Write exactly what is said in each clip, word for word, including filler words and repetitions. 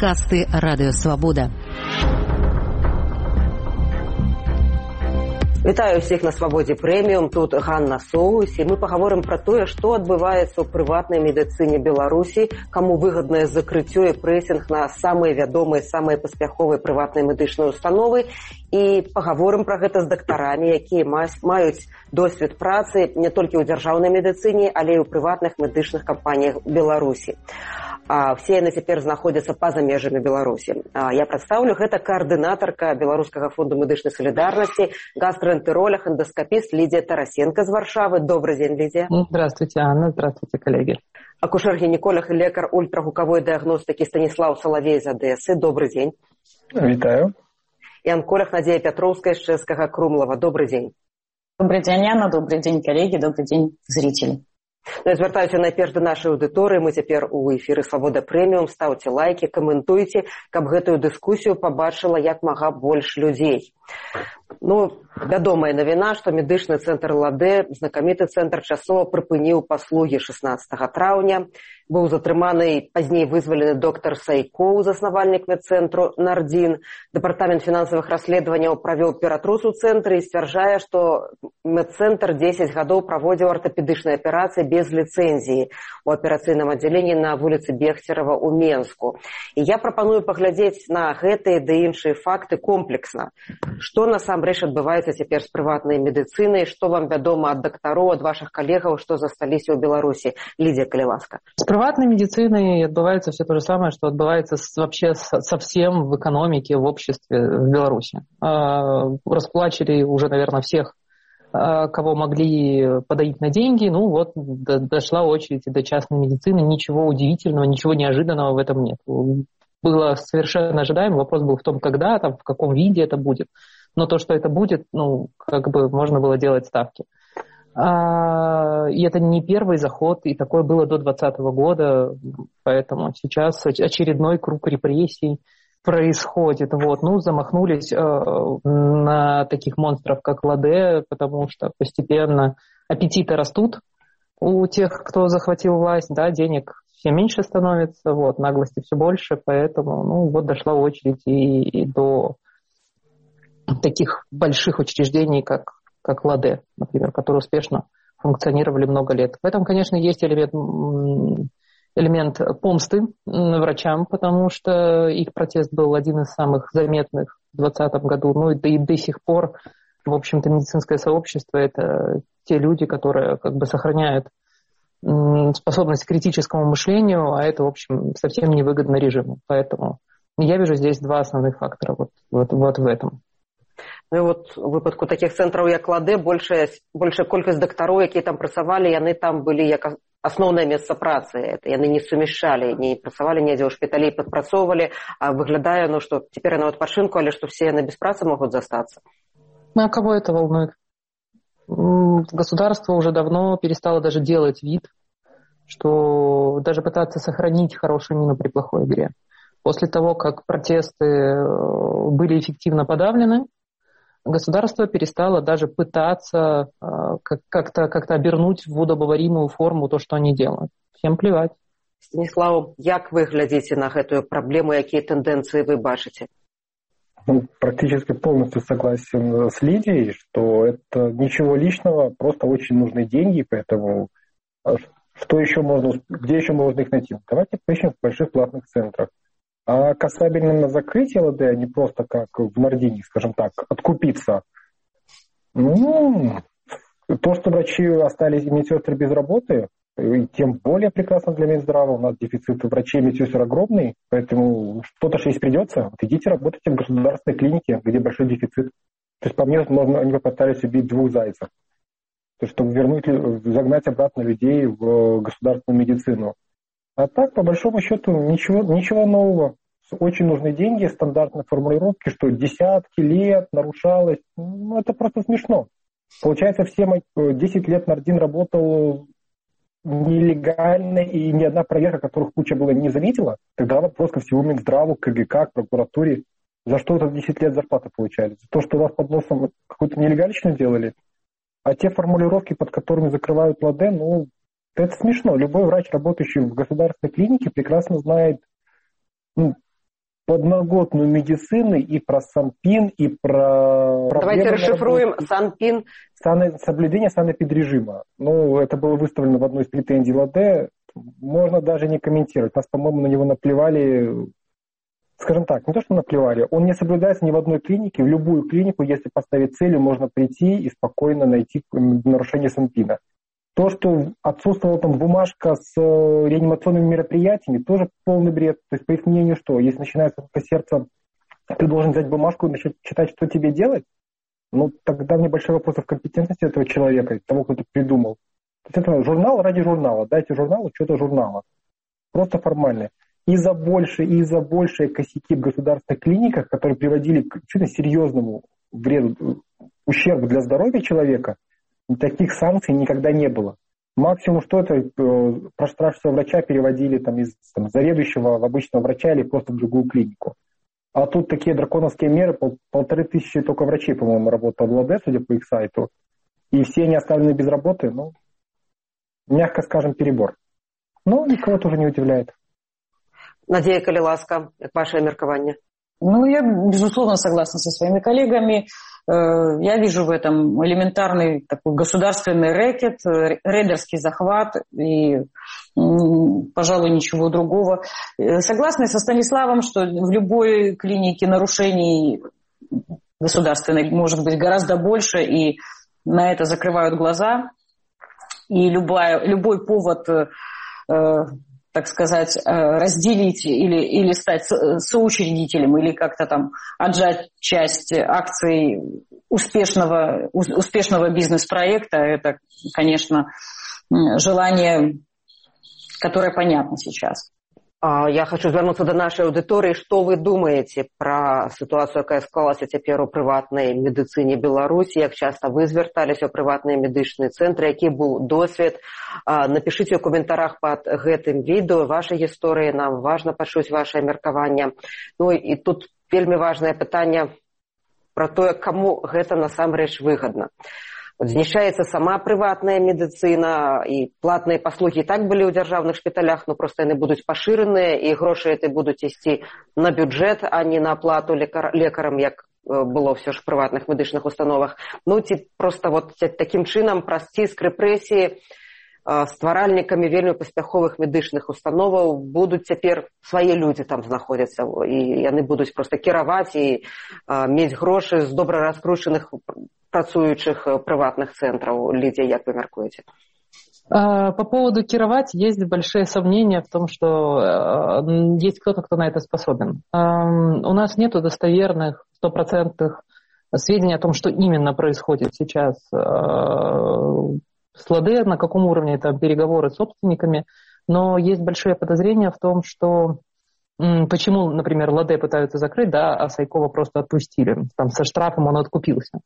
Падкасты Радыё Свабода. Вітаю ўсіх на Свабодзе Прэміум, тут Ганна Соус, і мы пагаворым пра тое, што адбываецца ў прыватнай медыцыне Беларусі, каму выгаднае закрыццё і прэсінг на самыя вядомыя, самыя паспяховыя прыватныя медычныя установы, і пагаворым пра гэта з дактарамі, якія маюць досвед працы не толькі ў дзяржаўнай медыцыне, але і ў прыватных медычных кампаніях Беларусі. А все яны цяпер знаходзяцца па-за межамі Беларусі. А я прадстаўлю, гэта каардынатарка Беларускага фонду медычнай салідарнасці, гастроэнтеролог, эндоскопист Лидия Тарасенко з Варшавы. Добрый день, Лидия. Здравствуйте, Анна. Здравствуйте, коллеги. Акушер-гінеколог і лекар ультрагукавой дыягностыкі Станіслав Салавей з Адэсы. Добрый день. Вітаю. І онколог Надзея Пятроўская з Чэшскага Крумлава. Добрый день. Добрый день, Анна. Добрый день, коллеги. Добрый день, зрители. Ну, я звяртаюся найперш да нашай аўдыторыі. Мы цяпер у эфіры Свабода Прэміум. Стаўце лайкі, каментуйце, каб гэтую дыскусію пабачыла як мага больш людзей. Ну, вядомая навіна, што медычны цэнтр ЛАДЭ, знакаміты цэнтр, часова прыпыніў паслугі шаснаццатага траўня. Быў затрыманы, пазней вызвалены доктар Сайкоў, заснавальнік медцэнтру Нардзін. Дэпартамент фінансавых расследаванняў правёў ператрус у цэнтры і сцвярджае, што медцэнтр дзесяць гадоў праводзіў артапедычныя аперацыі без ліцэнзіі у аперацыйным аддзяленні на вуліцы Бехцерава ў Менску. І я прапаную паглядзець на гэтыя ды іншыя факты комплексна. Што насамрэч адбываецца цяпер з прыватнай медыцынай, што вам вядома ад дактароў, ад вашых калегаў, што засталіся ў Беларусі? Лидия, калі ласка. С приватной медициной отбывается все то же самое, что отбывается с, вообще совсем в экономике, в обществе в Беларуси. Расплачили уже, наверное, всех, кого могли подоить на деньги. Ну вот, дошла очередь до частной медицины. Ничего удивительного, ничего неожиданного в этом нет. Было совершенно ожидаемо. Вопрос был в том, когда, там, в каком виде это будет. Но то, что это будет, ну, как бы можно было делать ставки. А, и это не первый заход, и такое было до двадцатого года, поэтому сейчас очередной круг репрессий происходит. Вот. Ну, замахнулись э, на таких монстров, как ЛАДЭ, потому что постепенно аппетиты растут у тех, кто захватил власть, да, денег все меньше становится, вот, наглости все больше, поэтому, ну, вот дошла очередь и, и до таких больших учреждений, как как ЛАДЭ, например, которые успешно функционировали много лет. В этом, конечно, есть элемент, элемент помсты врачам, потому что их протест был один из самых заметных в двадцатом году. Ну и до, и до сих пор, в общем-то, медицинское сообщество — это те люди, которые как бы сохраняют способность к критическому мышлению, а это, в общем, совсем невыгодно режиму. Поэтому я вижу здесь два основных фактора вот, вот, вот в этом. Ну і от у выпадку такіх цэнтраў, як ЛАДЭ, большая, большая колькасць дактароў, якія там працавалі, яны там былі як асноўнае месца працы. Яны не сумяшчалі, не працавалі недзе ў шпіталі, падпрацоўвалі, а выглядае, ну, што цяпер яны ў адпачынку, але што все яны без працы могуць застацца. Ну, а кого это волнует? Государство уже давно перестало даже делать вид, что даже пытаться сохранить хорошую мину при плохой игре. После того, как протесты были эффективно подавлены, государство перестало даже пытаться как-то, как-то обернуть в удобоваримую форму то, что они делают. Всем плевать. Станіслав, як вы глядите на эту проблему, какие тенденции вы бачите? Ну, практически полностью согласен с Лидией, что это ничего личного, просто очень нужны деньги, поэтому что еще можно, где еще можно их найти? Давайте поищем в больших платных центрах. А касательно на закрытие ЛАДЭ, а не просто как в Нардине, скажем так, откупиться. Ну, то, что врачи остались и медсестры без работы, тем более прекрасно для Минздрава. У нас дефицит врачей и медсестер огромный, поэтому что-то же есть придется. Вот идите работайте в государственной клинике, где большой дефицит. То есть, по мне, можно, они попытались убить двух зайцев. То есть, чтобы вернуть, загнать обратно людей в государственную медицину. А так, по большому счету, ничего, ничего нового. Очень нужны деньги, стандартные формулировки, что десятки лет нарушалось. Ну, это просто смешно. Получается, все десять лет Нардин работал нелегально, и ни одна проверка, которых куча была, не заметила. Тогда вопрос ко всему Минздраву, КГК, к прокуратуре. За что это десять лет зарплаты получали? За то, что у вас под носом какую-то нелегальщину делали? А те формулировки, под которыми закрывают ЛАДЭ, ну, это смешно. Любой врач, работающий в государственной клинике, прекрасно знает, ну, подноготную медицины и про Санпин, и про... Давайте расшифруем Санпин. Сан... Соблюдение санэпидрежима. Ну, это было выставлено в одной из претензий ЛАДЭ. Можно даже не комментировать. Нас, по-моему, на него наплевали... Скажем так, не то, что наплевали. Он не соблюдается ни в одной клинике. В любую клинику, если поставить целью, можно прийти и спокойно найти нарушение Санпина. То, что отсутствовала там бумажка с реанимационными мероприятиями, тоже полный бред. То есть, по их мнению, что если начинается сердце, ты должен взять бумажку и начать читать, что тебе делать? Ну, тогда мне большой вопрос в компетентности этого человека, того, кто это придумал. То есть это журнал ради журнала. Дайте журналу что-то журнала. Просто формально. И за больше, и за большие косяки в государственных клиниках, которые приводили к действительно серьезному вреду, ущербу для здоровья человека, таких санкций никогда не было. Максимум, что это, проштрафившего врача переводили там, из там, заведующего в обычного врача или просто в другую клинику. А тут такие драконовские меры, пол, полторы тысячи только врачей, по-моему, работало в ЛАДЭ, судя по их сайту. И все они оставлены без работы, ну, мягко скажем, перебор. Но никого тоже не удивляет. Надея Калиласка, ваше меркование. Ну, я, безусловно, согласна со своими коллегами. Я вижу в этом элементарный такой государственный рэкет, рейдерский захват и, пожалуй, ничего другого. Согласна со Станиславом, что в любой клинике нарушений государственной может быть гораздо больше, и на это закрывают глаза. И любая, любой повод... так сказать, разделить или, или стать соучредителем, или как-то там отжать часть акций успешного, успешного бизнес-проекта, это, конечно, желание, которое понятно сейчас. Я хочу звернуцца да нашай аўдыторыі. Што вы думаеце пра сітуацыю, якая склалася цяпер у прыватнай медыцыне Беларусі? Як часта вы звярталіся ў прыватныя медычныя цэнтры? Які быў досвед? Напішыце ў каментарах пад гэтым відэо вашай гісторыі. Нам важна пачуць вашае меркаванне. Ну і тут вельмі важнае пытанне пра тое, каму гэта насамрэч выгадна. Знішчаецца сама прыватная медыцына, і платныя паслугі і так былі ў дзяржаўных шпіталях, но проста яны будуць пашыраныя, і грошы гэты будуць ісці на бюджэт, а не на аплату лекар, лекарам, як было ўсё ж у прыватных медычных установах. Ну, ці проста вот такім чынам праз ціск рэпрэсіі стваральнікамі вельмі паспяховых медычных установаў будуць цяпер свае людзі там знаходзяцца, і яны будуць проста кіраваць і мець грошы з добра раскручаных працуючых приватных центров. Лидия, як вы мяркуеце? По поводу кировать есть большие сомнения в том, что есть кто-то, кто на это способен. У нас нет достоверных, стопроцентных сведений о том, что именно происходит сейчас с ЛАДЭ, на каком уровне это переговоры с собственниками, но есть большие подозрения в том, что почему, например, ЛАДЭ пытаются закрыть, да, а Сайкова просто отпустили. Там со штрафом он откупился.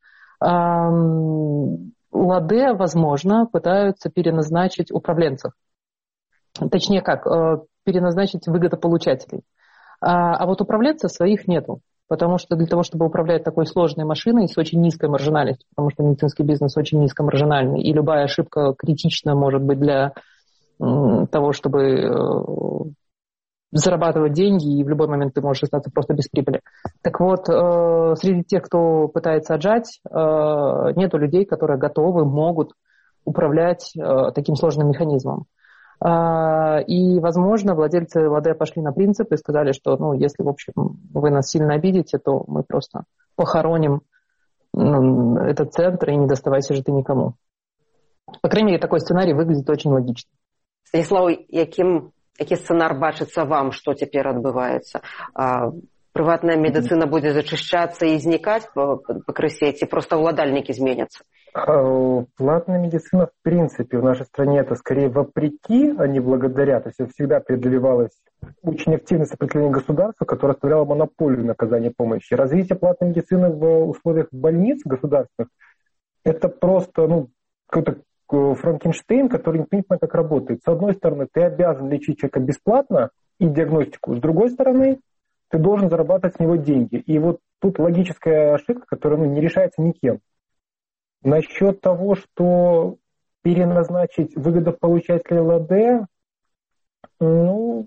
ЛАДЭ, возможно, пытаются переназначить управленцев. Точнее как, переназначить выгодополучателей. А вот управленцев своих нету. Потому что для того, чтобы управлять такой сложной машиной с очень низкой маржинальностью, потому что медицинский бизнес очень низкомаржинальный, и любая ошибка критична может быть для того, чтобы зарабатывать деньги, и в любой момент ты можешь остаться просто без прибыли. Так вот, среди тех, кто пытается отжать, нету людей, которые готовы, могут управлять таким сложным механизмом. И, возможно, владельцы ЛАДЭ пошли на принцип и сказали, что, ну, если, в общем, вы нас сильно обидите, то мы просто похороним этот центр и не доставайся же ты никому. По крайней мере, такой сценарий выглядит очень логично. Станислав, яким, який сценар бачыцца вам, што цяпер адбываецца? Прыватная медицина mm-hmm. будет зачищаться и изникать по, по крысе, ці просто владальники изменятся? Платная медицина, в принципе, в нашей стране это скорее вопреки, а не благодаря. То есть всегда преодолевалось очень активное сопротивление государства, которое оставляло монополию на оказание помощи. Развитие платной медицины в условиях больниц государственных – это просто ну, какой-то Франкенштейн, который не понимает, как работает. С одной стороны, ты обязан лечить человека бесплатно и диагностику. С другой стороны, ты должен зарабатывать с него деньги. И вот тут логическая ошибка, которая ну, не решается никем. Насчет того, что переназначить выгодополучателя ЛАДЭ, ну,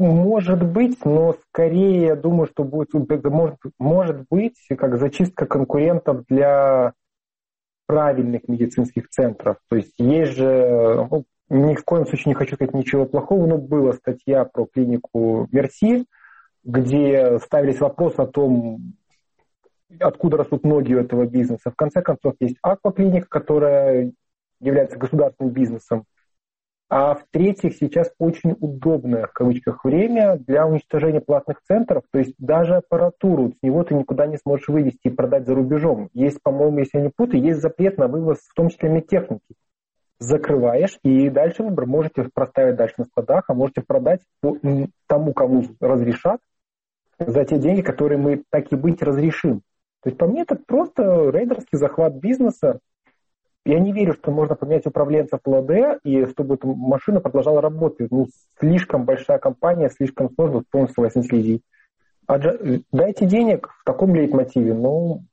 может быть, но скорее я думаю, что будет, может, может быть как зачистка конкурентов для правильных медицинских центров. То есть есть же, ну, ни в коем случае не хочу сказать ничего плохого, но была статья про клинику Мерси, где ставились вопросы о том, откуда растут ноги у этого бизнеса. В конце концов, есть акваклиника, которая является государственным бизнесом. А в-третьих, сейчас очень удобное, в кавычках, время для уничтожения платных центров. То есть даже аппаратуру с него ты никуда не сможешь вывести и продать за рубежом. Есть, по-моему, если я не путаю, есть запрет на вывоз, в том числе медтехники. Закрываешь, и дальше выбор. Можете проставить дальше на складах, а можете продать тому, кому разрешат, за те деньги, которые мы, так и быть, разрешим. То есть по мне это просто рейдерский захват бизнеса. Я не верю, что можно поменять управленца в ЛАД, и чтобы эта машина продолжала работать. Ну, слишком большая компания, слишком сложно полностью согласен с Лидией. А дайте денег в таком лейтмотиве, ну,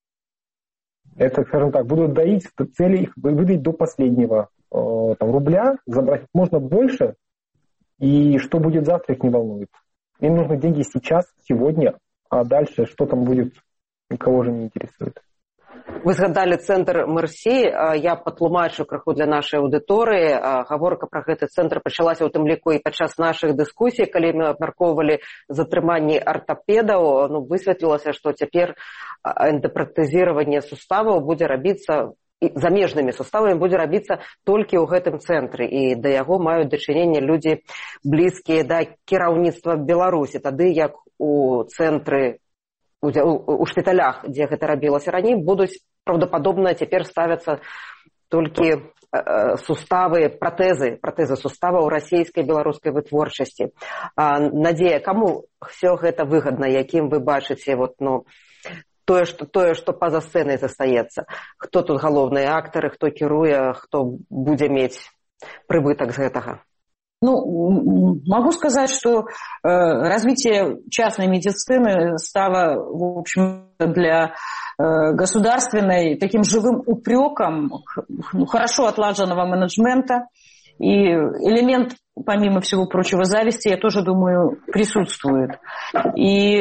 это, скажем так, будут доить цели их выдать до последнего э, там, рубля, забрать можно больше, и что будет завтра, их не волнует. Им нужны деньги сейчас, сегодня, а дальше что там будет, никого же не интересует. Вы згадалі цэнтр Мерсі. Я патлумачу крыху для нашай аўдыторыі. Гаворка пра гэты цэнтр пачалася ў тым ліку і падчас нашых дыскусій, калі мы абмяркоўвалі затрыманні артапедаў. Ну, высветлілася, што цяпер эндапратэзіраванне суставаў будзе рабіцца, замежнымі суставамі будзе рабіцца толькі ў гэтым цэнтры. І да яго маюць дачыненне людзі блізкія да кіраўніцтва Беларусі. Тады як у цэнтры у шпіталях, дзе гэта рабілася раней, будуць правдападобна цяпер ставяцца толькі э, суставы, пратэзы, пратэзы суставаў расійскай і беларускай вытворчасці. А, Надзея, каму все гэта выгадна, якім вы бачыце вот, ну, тое, што, тое, што па-за сцэнай застаецца? Хто тут галоўныя актары, хто кіруе, хто будзе мець прыбытак з гэтага? Ну, могу сказать, что э, развитие частной медицины стало, в общем, для э, государственной таким живым упреком ну, хорошо отлаженного менеджмента. И элемент, помимо всего прочего, зависти, я тоже думаю, присутствует. И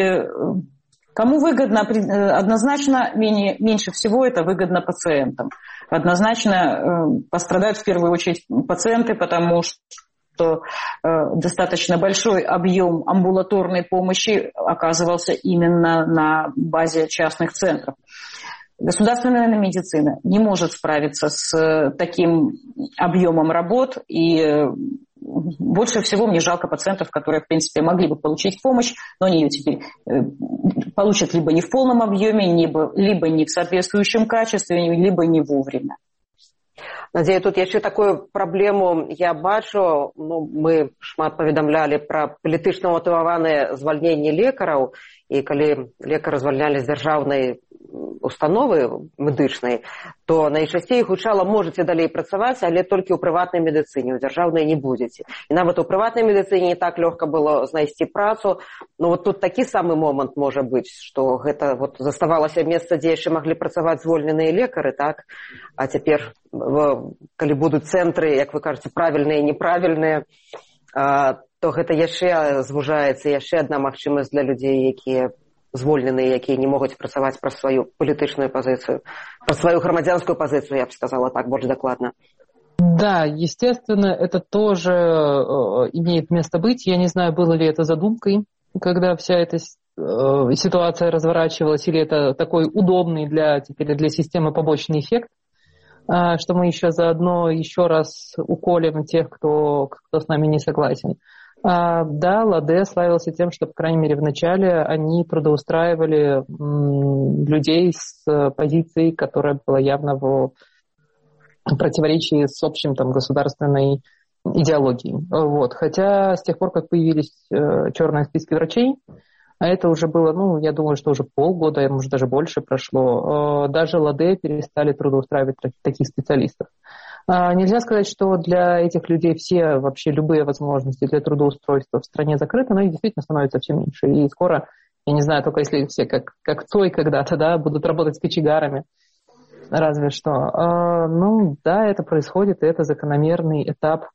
кому выгодно, однозначно, менее, меньше всего это выгодно пациентам. Однозначно э, пострадают в первую очередь пациенты, потому что что э, достаточно большой объем амбулаторной помощи оказывался именно на базе частных центров. Государственная медицина не может справиться с таким объемом работ, и э, больше всего мне жалко пациентов, которые, в принципе, могли бы получить помощь, но они ее теперь э, получат либо не в полном объеме, либо, либо не в соответствующем качестве, либо не вовремя. Надзея, тут яшчэ такую праблему я бачу. Ну, мы шмат паведамлялі пра палітычна матываваныя звальненні лекараў, і калі лекары звальнялі з дзяржаўнай установы медычнай, то найчасцей гучала: можаце далей працаваць, але толькі ў прыватнай медыцыне, у дзяржаўнай не будзеце. І нават у прыватнай медыцыне не так лёгка было знайсці працу. Ну вот тут такі самы момант можа быць, што гэта вот заставалася месца, дзе яшчэ маглі працаваць звольненыя лекары, так? А цяпер, калі будуць цэнтры, як вы кажаце, правільныя і неправільныя, то гэта яшчэ звужаецца, яшчэ адна магчымасць для людзей, якія звольненыя, якія не могуць працаваць пра сваю палітычную пазіцыю, пра сваю грамадзянскую пазіцыю, я бы сказала так, больш дакладна. Да, естественно, это тоже э, имеет место быть. Я не знаю, было ли это задумкой, когда вся эта э, ситуация разворачивалась, или это такой удобный для, теперь для системы побочный эффект, э, что мы еще заодно еще раз уколем тех, кто, кто с нами не согласен. А, да, ЛАД славился тем, что, по крайней мере, в начале они трудоустраивали м, людей с позицией, которая была явно в противоречии с общим там, государственной идеологией. Вот. Хотя с тех пор, как появились э, черные списки врачей, а это уже было, ну, я думаю, что уже полгода, может, даже больше прошло, э, даже ЛАД перестали трудоустраивать таких специалистов. А, нельзя сказать, что для этих людей все, вообще любые возможности для трудоустройства в стране закрыты, но их действительно становится все меньше. И скоро, я не знаю, только если все как, как Цой когда-то, да, будут работать с кочегарами, разве что. А, ну, да, это происходит, и это закономерный этап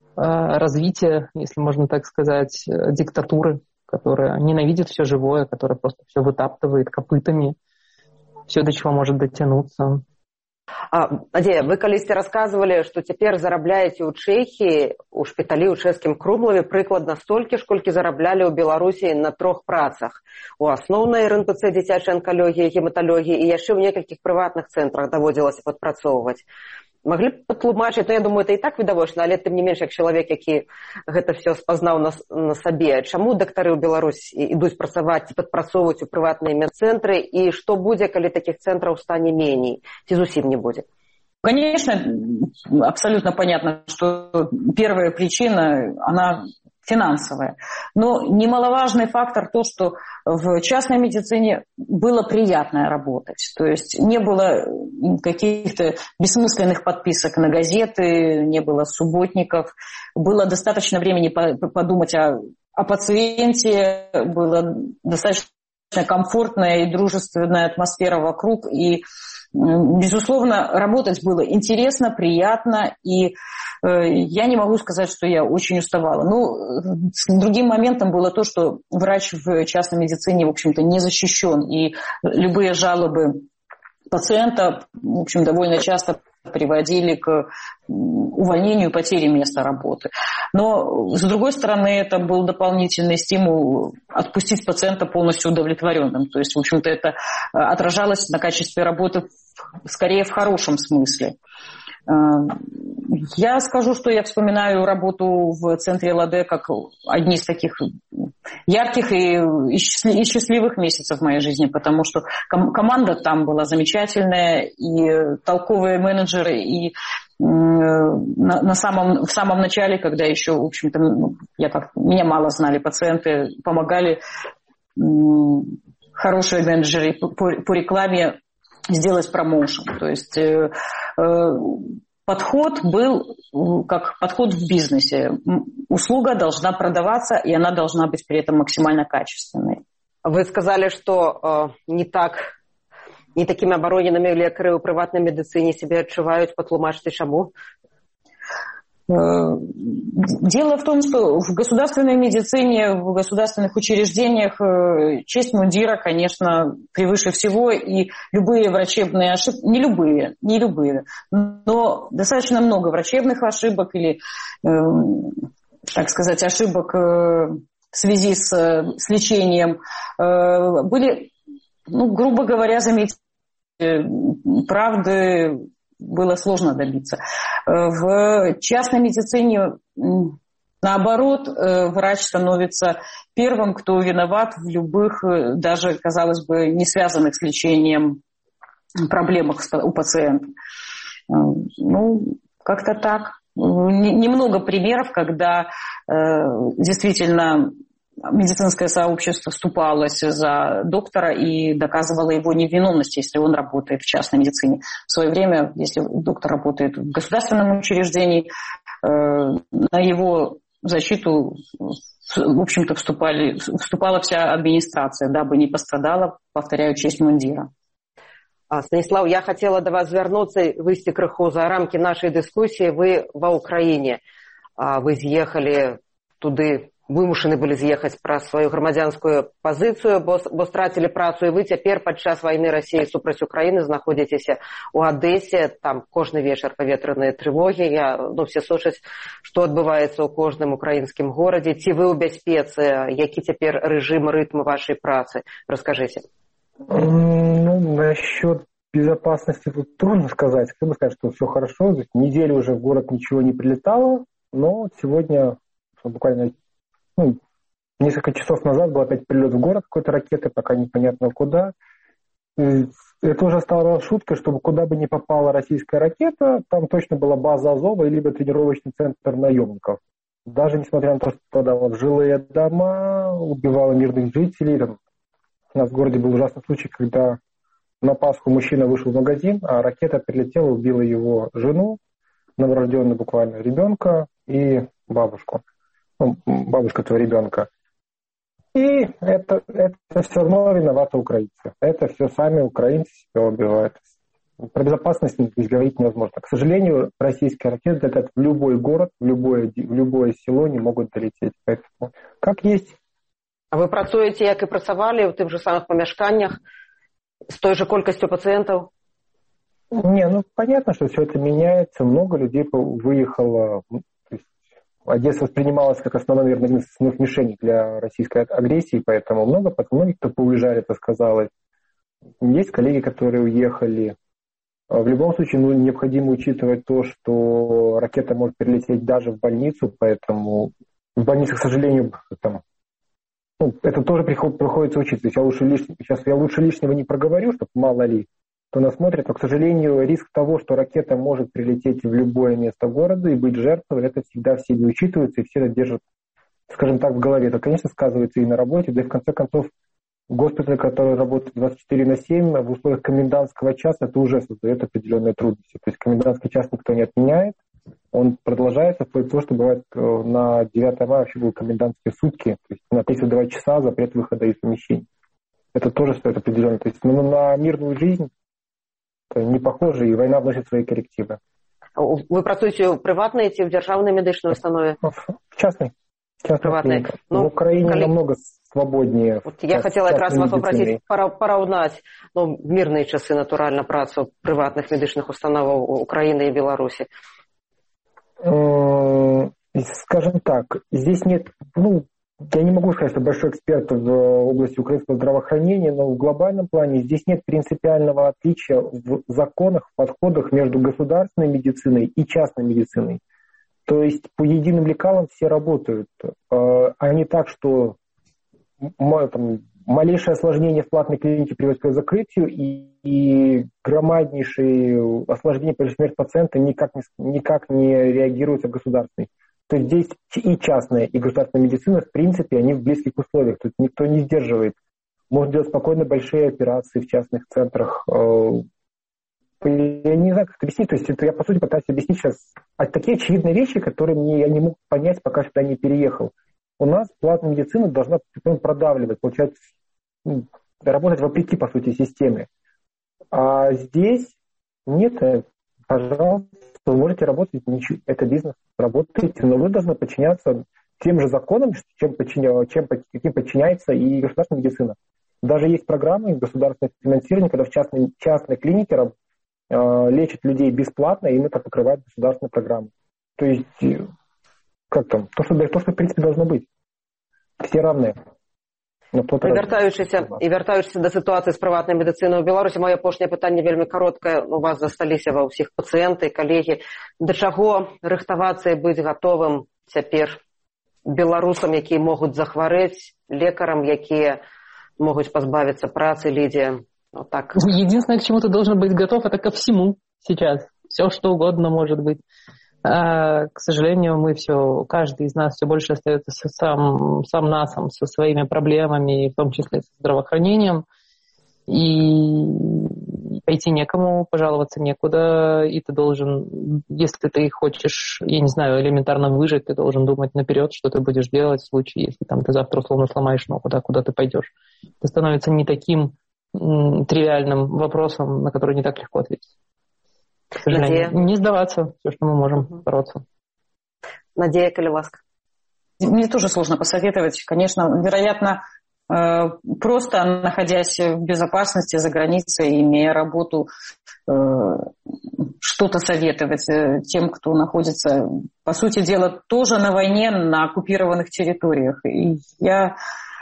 развития, если можно так сказать, диктатуры, которая ненавидит все живое, которая просто все вытаптывает копытами, все, до чего может дотянуться. А, Надзея, вы калісьці рассказывали, что теперь зарабляете у Чехии, у шпиталі ў чэшскім Крумлаве прыкладна столькі ж, колькі зараблялі ў Беларусі на трох працах. У асноўнай эр эн пэ цэ дзіцячай анкалогіі, гематалогіі і яшчэ ў некалькіх прыватных цэнтрах даводзілася падпрацоўваць. Маглі б патлумачыць, ну я думаю, это і так відавочна, але тым не менш, як чалавек, які гэта все спазнаў на, на сабе, чаму дактары ў Беларусі ідуць працаваць ці падпрацоўваць у прыватныя медцэнтры, і што будзе, калі такіх цэнтраў стане меней, ці зусім не будзе? Конечно, абсолютно понятно, что первая причина, она финансовая. Но немаловажный фактор то, что в частной медицине было приятно работать. То есть не было каких-то бессмысленных подписок на газеты, не было субботников. Было достаточно времени подумать о, о пациенте, было достаточно комфортная и дружественная атмосфера вокруг. И, безусловно, работать было интересно, приятно, и я не могу сказать, что я очень уставала. Ну, другим моментом было то, что врач в частной медицине, в общем-то, не защищен, и любые жалобы пациента, в общем, довольно часто приводили к увольнению, потере места работы. Но, с другой стороны, это был дополнительный стимул отпустить пациента полностью удовлетворенным. То есть, в общем-то, это отражалось на качестве работы скорее в хорошем смысле. Я скажу, что я вспоминаю работу в центре ЛАД как одни из таких ярких и, и счастливых месяцев в моей жизни, потому что ком- команда там была замечательная, и толковые менеджеры, и на, на самом, в самом начале, когда еще, в общем-то, ну, я как, меня мало знали пациенты, помогали хорошие менеджеры по, по рекламе сделать промоушен. То есть э, э, подход был как подход в бизнесе. Услуга должна продаваться, и она должна быть при этом максимально качественной. Вы сказали, что э, не так, не такими обороненными лекари у приватной медицине себя отчувают. Патлумачьте, чему? Дело в том, что в государственной медицине, в государственных учреждениях честь мундира, конечно, превыше всего, и любые врачебные ошибки, не любые, не любые, но достаточно много врачебных ошибок или, так сказать, ошибок в связи с, с лечением были, ну, грубо говоря, заметить, правды было сложно добиться. В частной медицине, наоборот, врач становится первым, кто виноват в любых, даже, казалось бы, не связанных с лечением проблемах у пациента. Ну, как-то так. Немного примеров, когда действительно медицинское сообщество вступалось за доктора и доказывало его невиновность, если он работает в частной медицине. В свое время, если доктор работает в государственном учреждении, на его защиту, в общем-то, вступали, вступала вся администрация, дабы не пострадала, повторяю, честь мундира. Станислав, я хотела до вас звернуться и выйти крыху за рамки нашей дискуссии. Вы в Украине, вы съехали туды, вымушаны былі з'ехаць праз сваю грамадзянскую пазіцыю, бо, бо страцілі працу, і вы цяпер падчас вайны Расіі супраць Украіны знаходзіцеся ў Адэсе, там кожны вечар паветраныя трывогі, я, ну, все сочаць, што адбываецца ў кожным украінскім горадзе, ці вы ў бяспецы, які цяпер рэжым, рытм вашай працы, раскажыце. Ну, насчет безопасности тут трудно сказать, хотел бы сказать, что все хорошо, неделю уже в город ничего не прилетало, но сегодня буквально Ну, несколько часов назад был опять прилет в город какой-то ракеты, пока непонятно куда. Это уже стало шуткой, чтобы куда бы ни попала российская ракета, там точно была база Азова, либо тренировочный центр наемников. Даже несмотря на то, что туда вот жилые дома, убивало мирных жителей. Там, у нас в городе был ужасный случай, когда на Пасху мужчина вышел в магазин, а ракета прилетела, убила его жену, новорожденную буквально ребенка и бабушку. Ну, бабушка этого ребенка. И это, это все равно виноваты украинцы. Это все сами украинцы себя убивают. Про безопасность здесь говорить невозможно. К сожалению, российские ракеты летят в любой город, в любое, в любое село не могут долететь. Поэтому как есть. А вы працуеце, як і працавалі ў тых же самых памяшканнях с той же колькостью пациентов? Не, ну понятно, что все это меняется. Много людей выехало. То есть Одесса воспринималась как основной, наверное, один из основных мишеней для российской агрессии, поэтому много, многие, кто поуезжали, это сказалось. Есть коллеги, которые уехали. В любом случае, ну, необходимо учитывать то, что ракета может прилететь даже в больницу, поэтому в больнице, к сожалению, там, ну, это тоже приход, приходится учиться. Я лучше лиш... Сейчас я лучше лишнего не проговорю, чтобы мало ли кто нас смотрит, но, к сожалению, риск того, что ракета может прилететь в любое место города и быть жертвой, это всегда все не учитывается, и все это держат, скажем так, в голове. Это, конечно, сказывается и на работе, да и в конце концов госпиталь, который работает двадцать четыре на семь, в условиях комендантского часа, это уже создает определенные трудности. То есть комендантский час никто не отменяет, он продолжается, вплоть до того, что бывает на девятое мая вообще были комендантские сутки, то есть на тридцать два часа запрет выхода из помещений. Это тоже стоит определенно. То есть ну, на мирную жизнь это не похоже, и война вносит свои коррективы. Вы працуеце ў прыватнай ці ў дзяржаўнай медычнай установе? В частной. Прыватнай. Ну, в Украине коли... намного свободнее. Вот я хотела как раз вас попросить пораўнаць ну, мирные часы, натурально, працу прыватных медычных установаў Украины и Беларуси. Скажем так, здесь нет, ну, я не могу сказать, что большой эксперт в области украинского здравоохранения, но в глобальном плане здесь нет принципиального отличия в законах, в подходах между государственной медициной и частной медициной. То есть по единым лекалам все работают, а не так, что там, малейшее осложнение в платной клинике приводит к закрытию, и, и громаднейшие осложнения при смерти пациента никак не, никак не реагируются в государственной. То есть здесь и частная, и государственная медицина, в принципе, они в близких условиях. Тут никто не сдерживает. Можно делать спокойно большие операции в частных центрах. Я не знаю, как это объяснить. То есть это я, по сути, пытаюсь объяснить сейчас такие очевидные вещи, которые мне, я не мог понять, пока сюда не переехал. У нас платная медицина должна продавливать, получается, работать вопреки, по сути, системе. А здесь нет, пожалуйста, вы можете работать, это бизнес, работаете, но вы должны подчиняться тем же законам, чем, подчиня, чем каким подчиняется и государственная медицина. Даже есть программы государственного финансирования, когда в частной, частной клинике э, лечат людей бесплатно, и им это покрывает государственная программа. То есть, как там, то, что, то, что в принципе должно быть. Все равны. І вяртаючыся, і вяртаючыся да сітуацыі з прыватнай медыцынай у Беларусі, маё апошняе пытанне вельмі кароткае. У вас засталіся ва ўсіх пацыенты, калегі. Да чаго рыхтавацца і быць гатовым цяпер беларусам, якія могуць захварэць, лекарам, якія могуць пазбавіцца працы, Лидия? Вот так. Единственное, к чему ты должен быть готов, это ко всему сейчас. Все, что угодно может быть. А, к сожалению, мы все, каждый из нас все больше остается сам, сам насом, со своими проблемами, в том числе со здравоохранением. И пойти некому, пожаловаться некуда, и ты должен, если ты хочешь, я не знаю, элементарно выжить, ты должен думать наперед, что ты будешь делать в случае, если там, ты завтра условно сломаешь ногу, да, куда ты пойдешь. Это становится не таким м, тривиальным вопросом, на который не так легко ответить. К сожалению. Надея. Не сдаваться, все, что мы можем, угу. бороться. Надея, коли ласка. Мне тоже сложно посоветовать. Конечно, вероятно, просто находясь в безопасности за границей, имея работу, что-то советовать тем, кто находится, по сути дела, тоже на войне, на оккупированных территориях. И я,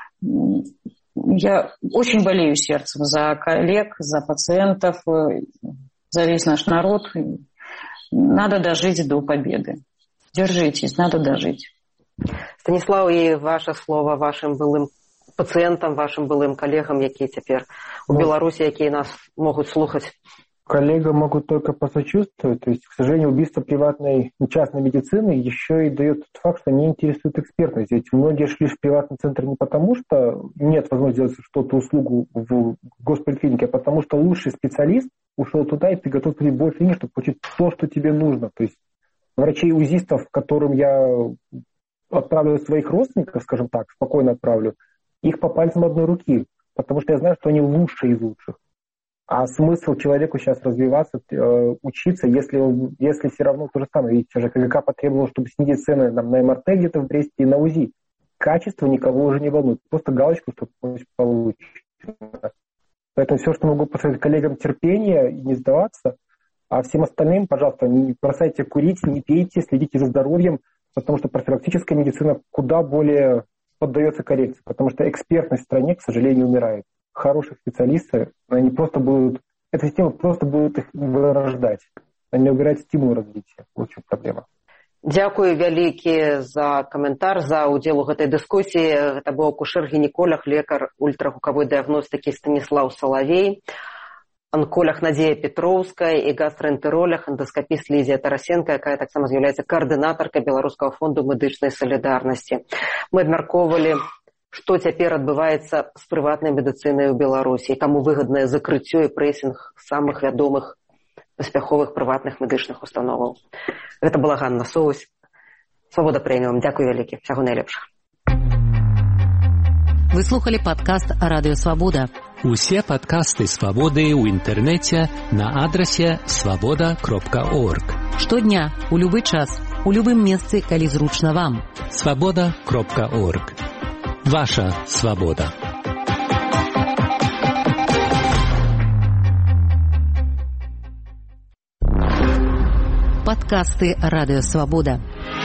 я очень болею сердцем за коллег, за пациентов, за весь наш народ. Надо дожить до победы. Держитесь, надо дожить. Станислав, и ваше слово вашим былым пациентам, вашим былым коллегам, якія цяпер у Беларуси, якія нас могут слухать. Коллегам могут только посочувствовать. То есть, к сожалению, убийство приватной и частной медицины еще и дает тот факт, что не интересует экспертность. Ведь многие шли в приватный центр не потому, что нет возможности сделать что-то услугу в госполиклинике, а потому что лучший специалист ушел туда, и ты готов прийти больше денег, чтобы получить то, что тебе нужно. То есть врачей-узистов, которым я отправлю своих родственников, скажем так, спокойно отправлю, их по пальцам одной руки, потому что я знаю, что они лучшие из лучших. А смысл человеку сейчас развиваться, учиться, если, если все равно то же самое. Ведь же КГК потребовал, чтобы снизить цены там, на эм эр тэ где-то в Бресте и на УЗИ. Качество никого уже не волнует. Просто галочку, чтобы получить. Поэтому все, что могу посоветовать коллегам, терпение и не сдаваться. А всем остальным, пожалуйста, не бросайте курить, не пейте, следите за здоровьем, потому что профилактическая медицина куда более поддается коррекции. Потому что экспертность в стране, к сожалению, умирает. Хорошие специалисты, они просто будут, эта система просто будет их вырождать. Они убирают стимул развития. Вот в чем проблема. Дзякую вялікі за каментар, за ўдзел у гэтай дыскусіі. Гэта быў акушэр-гінеколог, лекар ультрагукавой дыягностыкі Станіслаў Салавей, анколог Надзея Петроўская і гастраэнтэролог, эндаскапіст Лідія Тарасенко, якая таксама з'яўляецца каардынатаркай Беларускага фонду медычнай салідарнасці. Мы абмяркоўвалі, што цяпер адбываецца з прыватнай медыцынай у Беларусі, каму выгаднае закрыццё і прэсінг самых вядомых паспяховых прыватных медычных установаў. Гэта была Ганна Соусь. Свабода Прэміум. Дзякуй вялікі. Всяго найлепшага. Вы слухали падкаст Радыё Свабода. Усе падкасты Свабоды ў інтэрнэце на адрасе свабода кропка орг. Штодня, у любы час, у любым месцы, калі зручна вам. свабода кропка орг. Ваша свабода. Падкасты Радыё Свабода.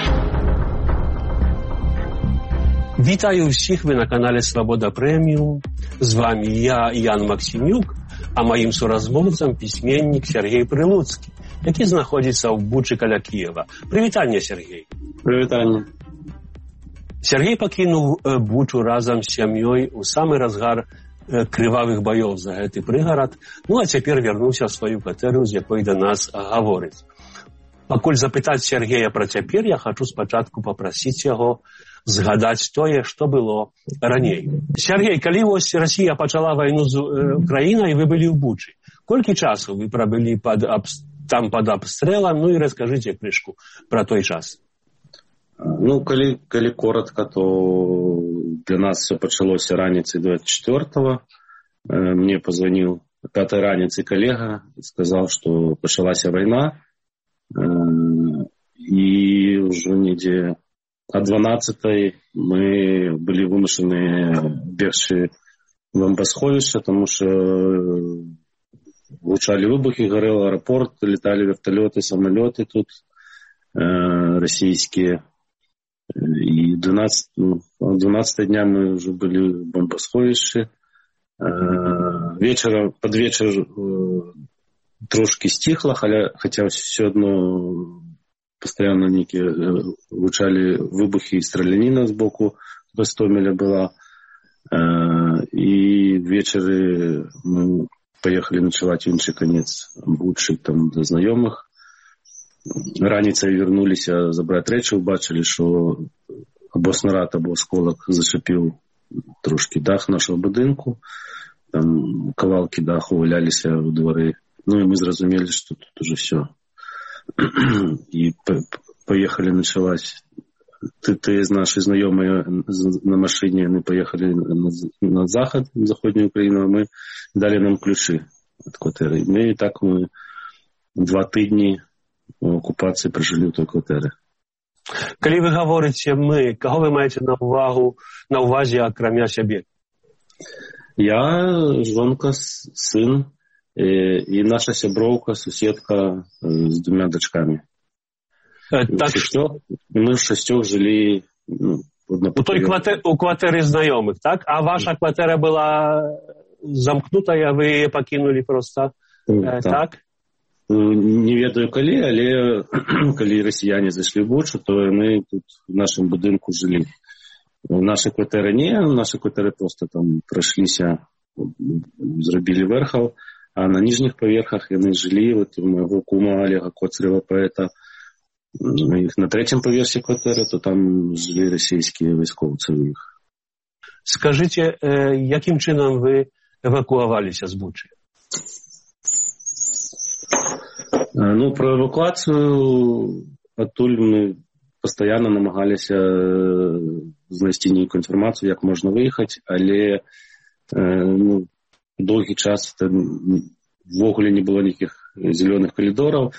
Вітаю ўсіх, вы на канале Свабода Прэміум. З вами я, Ян Максімюк, а маім суразмоўцам пісьменнік Сергей Прылуцкі, які знаходзіцца ў Бучы каля Кіева. Прывітанне, Сергей. Прывітанне. Сергей пакінуў Бучу разам з сям'ёй у самы разгар крывавых баёў за гэты прыгарад, ну а цяпер вярнуўся ў сваю кватэру, з якой да нас гаворыць. Пакуль запытаць Сергея пра цяпер, я хачу спачатку папрасіць яго згадаць тое, што было раней. Сергей, калі вось Расія пачала вайну з Украінай, вы былі ў Бучы. Колькі часу вы прабылі пад, там пад абстрэлам? Ну і раскажыце крышку пра той час. Ну, калі, калі коротко, то для нас все пачалося раніцай двадцать четвёртого. Мне позвонил пятой раніцай коллега и сказал, что пачалася война. И уже недзе от дванадцатай мы были вымушаны бегчы в бомбасховішча, потому что гучалі выбухи, горел аэропорт, летали вертолеты, самолеты тут э, российские. И двенадцатого дня мы уже были в бомбасховішчы. Вечером, под вечер трошки стихло, хотя все одно постоянно некие гучали выбухи и стрелянина сбоку Гостомеля была. И вечеры мы поехали ночевать в інший конец Бучы, там до знайомых. Раніцай вернуліся забраць рэчы, убачылі, што або снарад, або асколак зачапіў трошки дах нашего будынку. Там кавалкі даху валяліся ў двары. Ну і мы зразумелі, што тут уже все. І поехали ночевать. Ты з нашай знаёмыя на машине, мы поехали на захад, на заходнюю Украину, а мы дали нам ключи от кватэры. Мы і так мы два тыдні у окупацыі пражылі ў той кватэры. Калі вы гаворыце мы, каго вы маеце на увагу, на увазе акрамя сябе? Я, жонка, сын і, і наша сяброўка, суседка з двумя дачкамі. Так што? Мы шасцёх жылі ну, у той кватэр, у кватэры знаёмых, так? А ваша кватэра была замкнутая, вы яе пакінулі проста, так? так? Не ведаю калі, але калі расіяне зайшлі ў Бучу, то мы тут в нашым будынку жылі. Наша кватэра не, наша кватэры просто там прайшліся, зрабілі верхаў, а на ніжніх паверхах яны жылі, вот у майго кума Олега Коцарева, паэта, на трэцім паверсе кватэры, то там жылі расійскія вайскоўцы ў іх. Скажыце, якім чынам вы эвакуаваліся з Бучы? Ну, про эвакуацию адтуль мы постоянно намагаліся знайсці нейкую інфармацыю, як можна выехаць, але ну, доўгі час в огуле не было никаких зеленых коридоров.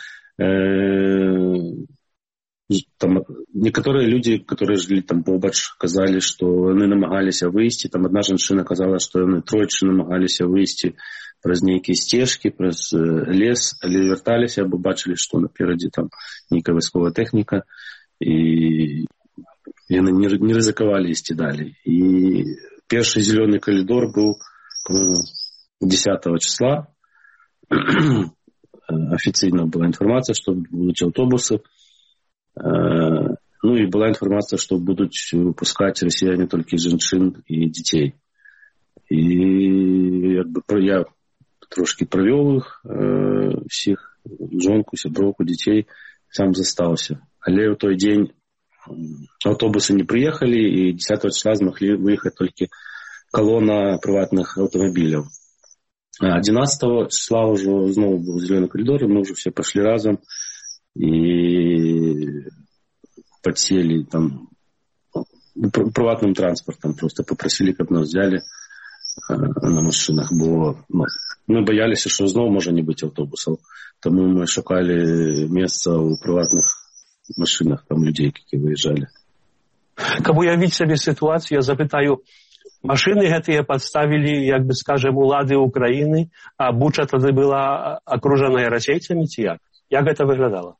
Там некоторые люди, которые жили там побач, казали, что они намагалися выйти. Там одна женщина казала, что они тройчы намагалися выйти праз нейкія стежкі, праз лес, але вярталіся, або бачылі, што наперадзе там нейкая вайсковая тэхніка, і яны не, не рызыкавалі ісці далей. І першы зеленый коридор быў, по-моему, десятого числа. Официально была информация, что будут автобусы. Ну и была информация, что будут выпускать россияне только женщин и детей. И я трошки провел их, всех, жонку, сяброўку, детей, сам застался. Але в той день автобусы не приехали, и десятого числа смогли выехать только колонна приватных автомобилей. А одиннадцатого числа уже снова был зеленый коридор, и мы уже все пошли разом и подсели там приватным транспортом, просто попросили, чтобы нас взяли на машинах, бо ну, мы боялись, что снова может не быть автобусов, тому мы шукали место у приватных машинах, там людей, которые выезжали. Каб уявіць сабе сітуацыю, я запытаю, машины гэтыя падставілі, як бы скажем, улады Украины, а Буча тады была окружаная расейцамі, ці як? Як гэта выглядала?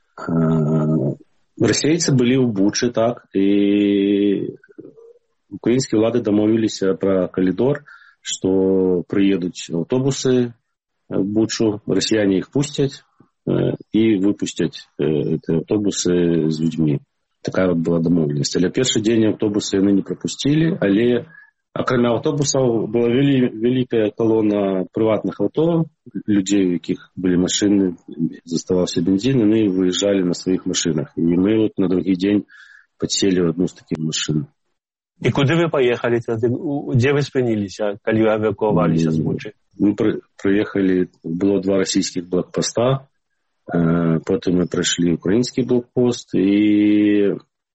Расейцы былі ў Бучы, так, і украінскія ўлады дамовіліся пра калідор, што прыедуць аўтобусы в Бучу, расіяне іх пусцяць і выпусцяць эти аўтобусы з людзьмі. Такая вот была дамоўленасць. Але першы дзень аўтобусы яны не прапусцілі, але акрамя аўтобусаў была вялі, вялікая колонна прыватных аўто, людзей, у якіх былі машыны, заставаўся бензін, яны выязджалі на сваіх машынах. І мы вот на другі дзень падселі ў адну з такіх машын. І куды вы паехалі тады? Дзе вы спыніліся, калі эвакуаваліся з Бучы? Мы прыехалі, было два расійскіх блокпоста, потым мы прайшлі украінскі блокпост, і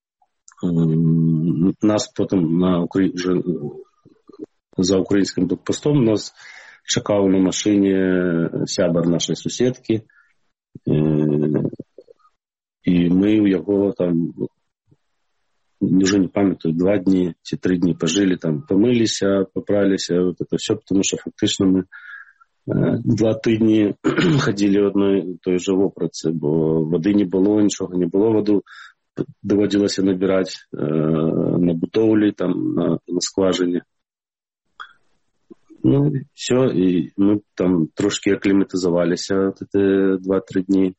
нас потым на Укра... за украінскім блокпостом нас чакаў на машыне сябар нашай суседкі, і мы ў яго там уже не памятаю, два дні ці три дні пожили, там помылися, попралися, вот это все, потому что фактично мы два тижні ходили в одной той же вопроці, бо води не було, нічого не було, воду доводилося набирати е, на будовлі, там, на, на скважині. Ну, все, і ми там трошки акліматизувалися вот эти два-три дні.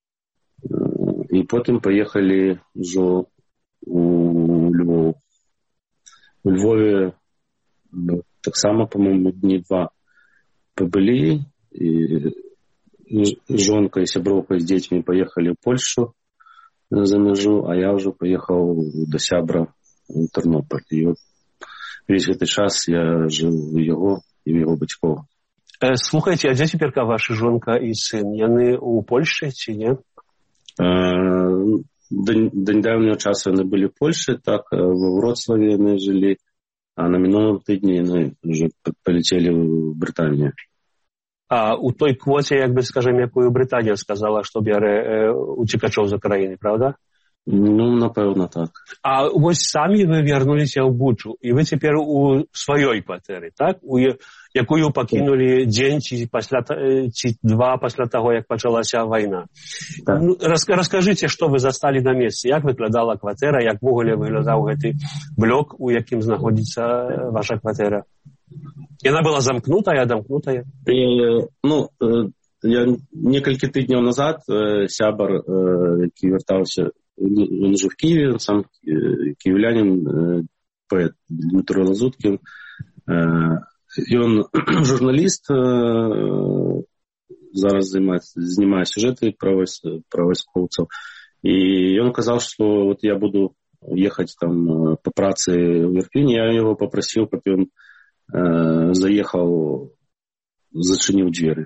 І потім поїхали вже у Львов. У Львові так само, по-моєму, дні два побыли, и жонка и сябровка с детьми поехали в Польшу за межу, а я уже поехал до сябра в Тернополь. И вот весь этот час я жил у его и у его батьков. Э, слухайте, а где теперь ваша жонка и сын? Яны у Польши, чи не? Э, до, до недавнего часу они были в Польше, так, во Вроцлаве они жили, а на минулом тижні они уже полетели в Британию. А у той квоті, як би, скажімо, якою Британія сказала, що бере е, утікачів з України, правда? Ну, напевно, так. А ось самі ви вернулися в Бучу, і ви тепер у своїй квартирі, так? У якою покинули день чи, після, чи два після того, як почалася війна. Ну, розкажіть, що ви застали на місці, як виглядала квартира, як вуголі виглядав цей блок, у яким знаходиться ваша квартира? И она была замкнутая, домкнутая? И, ну, я несколько тижнів назад сябар, який вертався, він жив в Києві, сам київлянин, поет Дмитро Лазуткин. И он журналист, зараз займається, знімає сюжети про військовців. И он сказал, что вот я буду ехать там по праці в Ірпінь. Я його попросив, щоб він заехал, зачинил двери.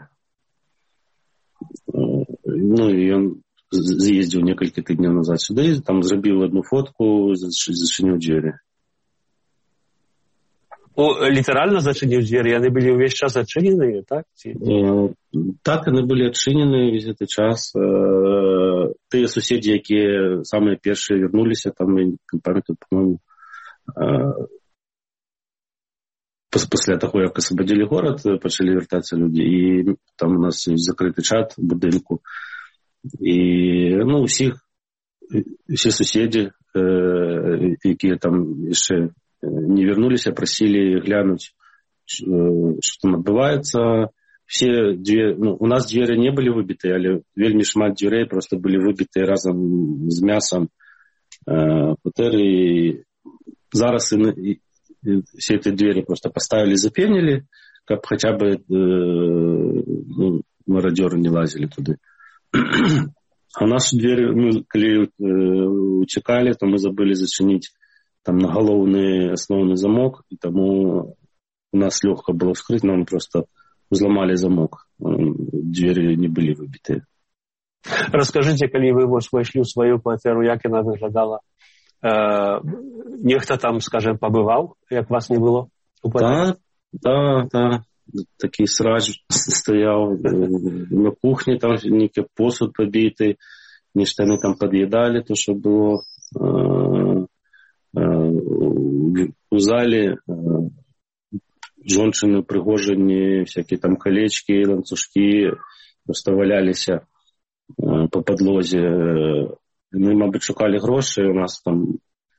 Ну, и он съездил несколько дней назад сюда, там зробил одну фотку, зачинил двери. Літаральна зачыніў дзверы, яны былі ўвесь час адчыненыя, так? Так, яны былі адчынены ўвесь гэты час. Тыя суседзі, якія самыя першыя вярнуліся, там, я не памятаю, по-моему, пасля таго, як асвабадзілі горад, пачалі вяртацца людзі, і там у нас ёсць закрыты чат у будынку. І, ну, усіх, усе суседзі, якія там яшчэ не вярнуліся, прасілі глянуць, што там адбываецца. Все дзве... ну, у нас дзверы не былі выбітыя, але вельмі шмат дзвярэй проста былі выбітыя разам з мясам кватэры. І зараз і, і все эти двери просто поставили, запенили, каб хаця бы э, ну, марадёры не лазили туды. А наши двери, мы, калі э, уцекали, то мы забыли зачинить там нагалоўны основный замок, и тому у нас легко было вскрыть, нам просто взломали замок. Двери не были выбитые. Расскажите, калі вы вошли ў сваю кватэру, як яна выглядала? Э, нехта там, скажем, побывал, як вас не было? Да, да, да. Такий срач стоял на кухне, там некий посуд побитый, нечто они там подъедали, то, что было. У зале женщины пригожені, всякие там колечки, ланцужки просто валялись по подлозе. Мы, мабуть, шукали гроші, у нас там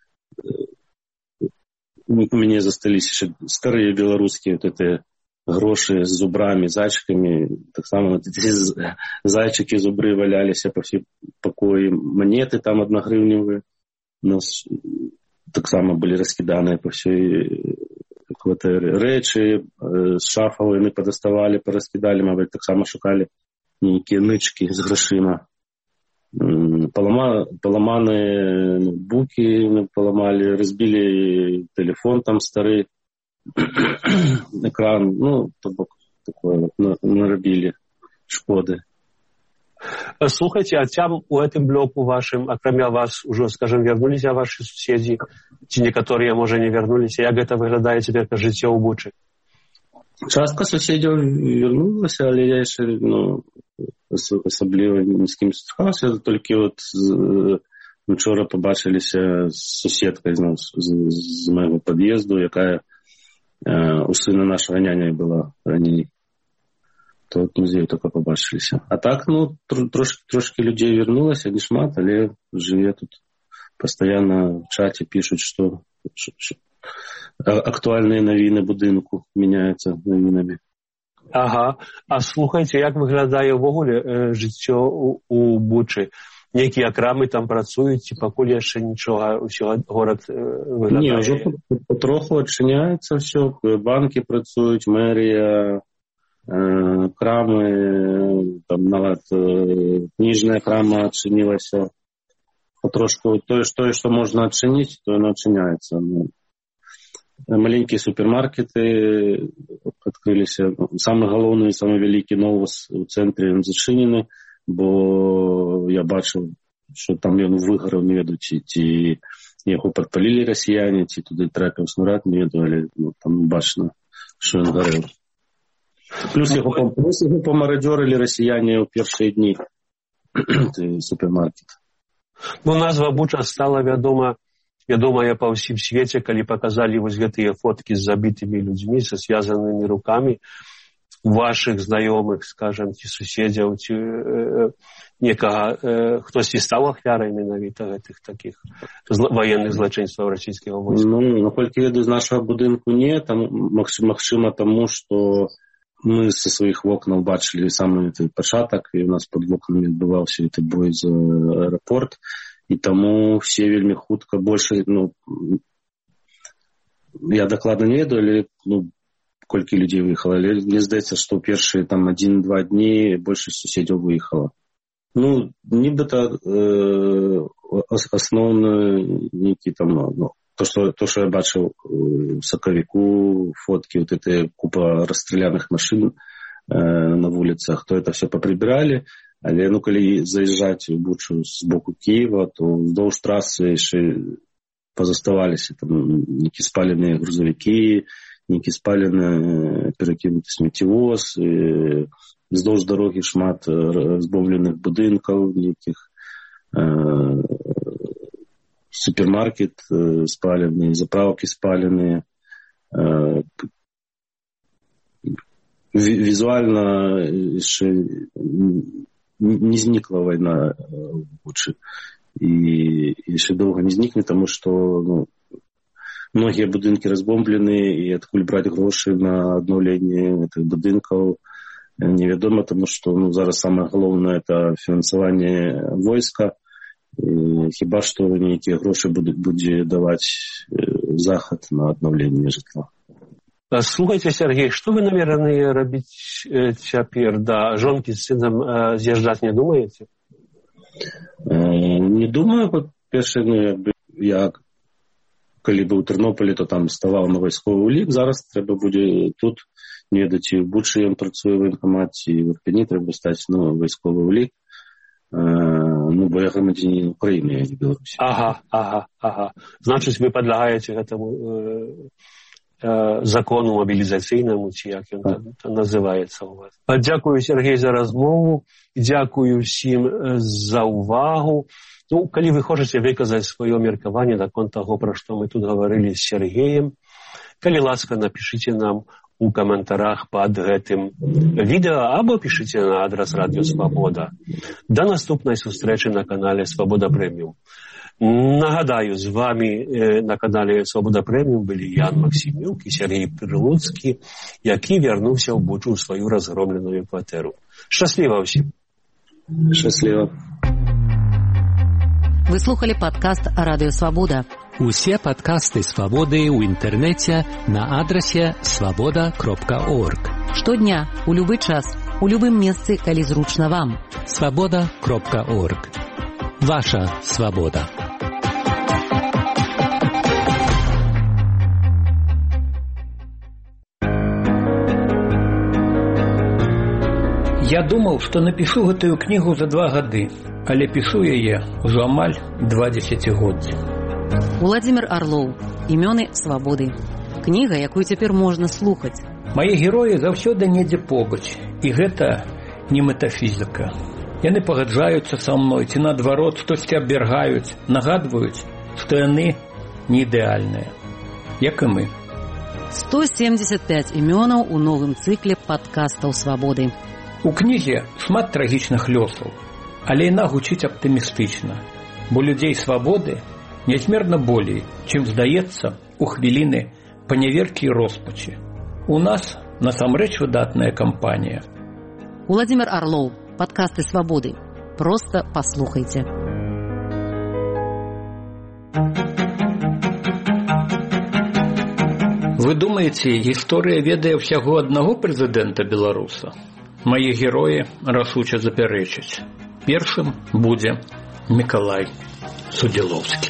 у меня застались еще старые белорусские вот эти гроши с зубрами, зайчиками. Так само вот эти зайчики, зубры валялись по всей покои. Монеты там одногривневые у нас так само были раскиданы по всей квартире. Речи с шафов мы подоставали, пораскидали, мабуть, так само шукали некие нычки с грошима. Полома, поломаны ноутбуки, поломали, разбили телефон там старый, экран, ну, такое вот, наробили шкоды. Слухайте, а там у этом блоку вашим, акрамя вас, уже, скажем, вернулись ваши соседи, те некоторые, может, не вернулись, як это выглядает теперь по жыццё ў Бучы? Частка суседзяў вернулася, але я яшчэ, ну, асабліва ні з кім сустракаўся, толькі от учора пабачыліся з суседкай з, з, з майго пад'езду, якая э, у сына нашага няня была раней. То от музею только побачилися. А так, ну, трошки, трошки людей вернулось, не шмат, але живе тут. Постоянно в чате пишут, что, что, что актуальные новины будинку меняются новинами. Ага. А слухайте, як виглядає ввогуле життя у, у Бучі? Некія крамы там працуюць, ці пакуль яшчэ нічога, усё горад выглядае? Не, уже потроху адчыняецца всё. Банки працуюць, мэрія, крамы, там нават кніжная крама адчынілася. Потрошку тое, што, што можна адчыніць, то яно адчыняецца. Маленькія супермаркеты адкрыліся. Самы галоўны, самы вялікі новус у цэнтры зачынены, бо я бачыў, што там ён выгараў, не ведаю, ці, ці яго падпалілі расіяне, ці туды трапіў снарад, не ведаю, але ну, там бачна, што ён гарэў. Плюс его, плюс его помарадёрили россияне в первые дни супермаркет. Ну, назва Буча стала вядома, вядомая па ўсім свеце, калі паказалі вось гэтыя фоткі з забітымі людзьмі, са связанымі рукамі вашых знаёмых, скажем, ці суседзяў, ці э, некага, э, хтосьці стаў ахвярай менавіта гэтых такіх зл- военных злачынстваў расійскага войска. Ну, наколькі ведаю, з нашага будынку не, там магчыма таму, што мы со своих окон бачили самый этот пачатак, и у нас под окнами адбываўся этот бой за аэропорт, и тому все вельмі хутка больше, ну, я докладно не ведаю, але, ну, колькі людей выехало, але мне здаецца, что першие там один-два дні больше суседзяў выехало. Ну, нібыта э, основны некі там, ну, То, что, то, что я бачил в Сакавику, фотки, вот эта купа расстрелянных машин э, на улицах, то это все поприбирали. Але, ну, коли заезжать в Бучу с боку Киева, то вдолж трассы еще позаставались там некие спаленные грузовики, нейкі спалены перакінуты смеццявоз, уздоўж дарогі шмат разбомбленых будынкаў, нейкіх супермаркет спалены, заправкі спаленыя. Візуальна яшчэ не знікла вайна ў Бучы. І яшчэ доўга не знікне, таму што ну, многія будынкі разбомблены, і адкуль браць грошы на адноўленне гэтых будынкаў невядома, таму што ну, зараз самае галоўнае это фінансаванне войска. І хіба што нейкія грошы будзе даваць захад на аднаўленне жытла. Слухайте, Сергей, што вы намерены рабіць цяпер? Да жонкі з сынам з'язджаць не думаеце? Не думаю, па-першае, ну, я калі быў у Тэрнополі, то там ставаў на вайсковы ўлік. Зараз трэба будзе тут, не ведаць, і ў Бучы ён працуе ў ваенкамаце, і в Ірпені трэба стаць на вайсковы ўлік. Ну, бо я грамадзянін Украіны, а не Беларусі. Ага, ага, ага. Значыць, вы падлягаеце гэтаму э, э, закону мабілізацыйнаму, ці як ён там называецца у вас. Дзякую, Сергей, за размову. Дзякую ўсім за ўвагу. Ну, калі вы хочаце выказаць сваё меркаванне наконт таго, пра што мы тут гаварылі з Сергеем, калі ласка, напішыце нам у каментарах пад гэтым відэа або пішыце на адрас Радыё Свабода. Да наступнай сустрэчы на канале Свабода Прэміум. Нагадаю, з вамі на канале Свабода Прэміум былі Ян Максімюк і Сергей Прылуцкі, які вярнуўся ў Бучу ў сваю разгромленую кватэру. Шчасліва ўсім. Шчасліва. Вы слухали падкаст Радыё Свабода. Усе падкасты Свабоды ў інтэрнэце на адрасе свабода кропка орг. Штодня, у любы час, у любым месцы, калі зручна вам. свабода кропка орг. Ваша свабода. Я думаў, што напішу гэтую кнігу за два гады, але пішу яе ўжо амаль два дзесяцігоддзі. Уладзімір Арлоў. Імёны свабоды. Кніга, якую цяпер можна слухаць. Мае героі заўсёды недзе побач, і гэта не метафізіка. Яны пагаджаюцца са мной, ці наадварот штосьці абвяргаюць, нагадваюць, што яны не ідэальныя, як і мы. сто семьдесят пять імёнаў у новым цыкле падкастаў свабоды. У кнізе шмат трагічных лёсаў, але яна гучыць аптымістычна, бо людзей свабоды нязмерна болей, чым здаецца у хвіліны паняверкі і роспачы. У нас насамрэч выдатная кампанія. Уладзімір Арлоў. Падкасты свабоды. Проста паслухайце. Вы думаеце, гісторыя ведае ўсяго аднаго прэзідэнта Беларуса? Мае героі рашуча запярэчаць. Першым будзе Мікалай Судзілоўскі.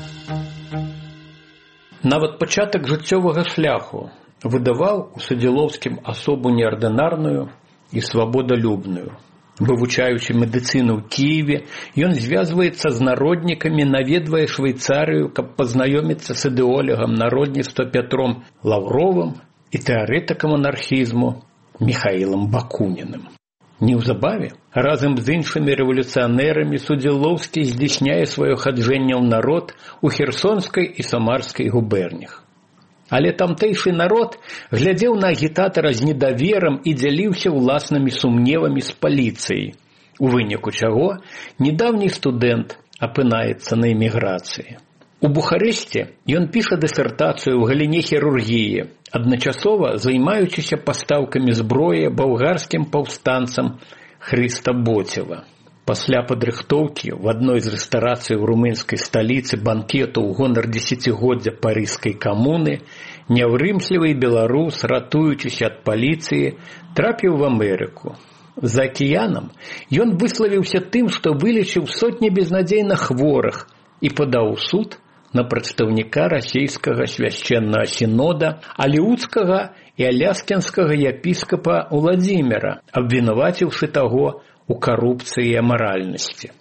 Нават пачатак жыццёвага шляху выдаваў у Судзілоўскім асобу неардынарную і свабодалюбную. Вывучаючы медыцыну ў Кіеве, ён звязваецца з народнікамі, наведвае Швейцарыю, каб пазнаёміцца з ідэолагам народніцтва Пятром Лаўровым і тэарэтыкам анархізму Міхаілам Бакуніным. Неўзабаве, разам з іншымі рэвалюцыянэрамі Судзілоўскі здзяйсняе сваё хаджэнне ў народ у Херсонскай і Самарскай губернях. Але тамтэйшы народ глядзеў на агітатара з недаверам і дзяліўся ўласнымі сумневамі з паліцыяй, у выніку чаго недаўні студэнт апынаецца на эміграцыі. У Бухарэсце ён піша дысертацыю ў галіне хірургіі, адначасова займаючыся пастаўкамі зброі балгарскім паўстанцам Хрыста Боцева. Пасля падрыхтоўкі в адной з рэстарацый у румынскай сталіцы банкету ў гонар дзесяцігоддзя парыжскай камуны, няўрымслівы беларус, ратуючыся ад паліцыі, трапіў в Амерыку. За акіянам ён выславіўся тым, што вылечыў сотні безнадзейна хворых і падаў у суд на прадстаўніка расійскага свяшчэннага сінода, алеўскага і аляскінскага епіскапа Уладзіміра, абвінаваціўшы таго у карупцыі і амаральнасці.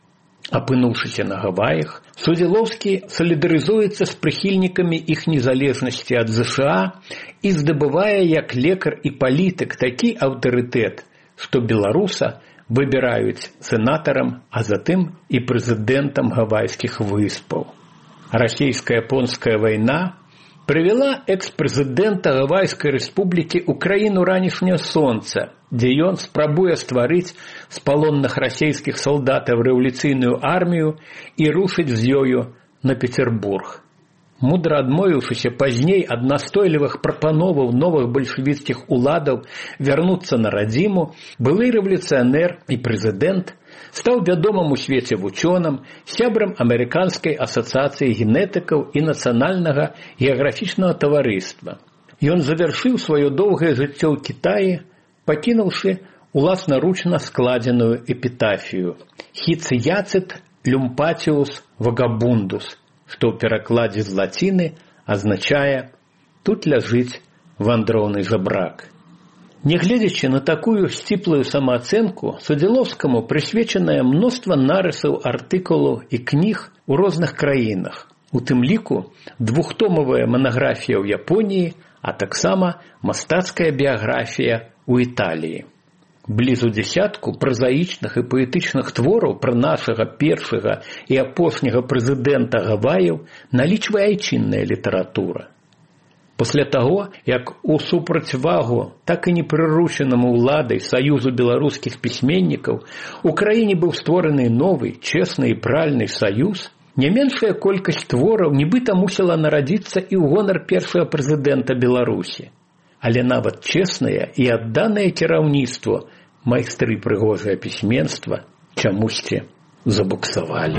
Апынуўшыся на Гаваях, Судзілоўскі салідарызуецца з прыхільнікамі іх незалежнасці ад ЗША і здабывае як лекар і палітык такі аўтарытэт, што беларуса выбіраюць сенатарам, а затым і прэзідэнтам Гавайскіх выспаў. Расійска-японская вайна прывяла экс-прэзідэнта Гавайскай рэспублікі ў краіну ранішняе сонца, дзе ён спрабуе стварыць з палонных расійскіх салдатаў рэвалюцыйную армію і рушыць з ёю на Петербург. Мудра адмовіўшыся пазней ад настойлівых прапановаў новых бальшавіцкіх уладаў вярнуцца на радзіму, былы рэвалюцыянер і прэзідэнт стаў вядомым у свеце вучоным, сябрам Амерыканскай асацыяцыі генетыкаў і нацыянальнага геаграфічнага таварыства. Ён завяршыў сваё доўгае жыццё ў Кітаі, пакінуўшы уласнаручна складзеную эпітафію «Хіцыяцыт люмпатіус вагабундус», што ў перакладзе з лаціны азначае «тут ляжыць вандроўны жабрак». Нягледзячы на такую сціплую самаацэнку, Судзілоўскаму прысвечанае мноства нарысаў, артыкулаў і кніг у розных краінах, у тым ліку двухтомавая манаграфія ў Японіі, а таксама мастацкая біяграфія ў Італіі. Блізу дзясятку празаічных і паэтычных твораў пра нашага першага і апошняга прэзідэнта Гаваяў налічвае айчынная літаратура. Пасля таго, як у супрацьвагу так і непрыручанаму ўладай Саюзу беларускіх пісьменнікаў у краіне быў створаны новы, чесны і пральны саюз, не меншая колькасць твораў нібыта мусіла нарадзіцца і ў гонар першага прэзідэнта Беларусі. Але нават чеснае і адданае кіраўніцтво майстры прыгожае пісьменства чамусьці забуксавалі.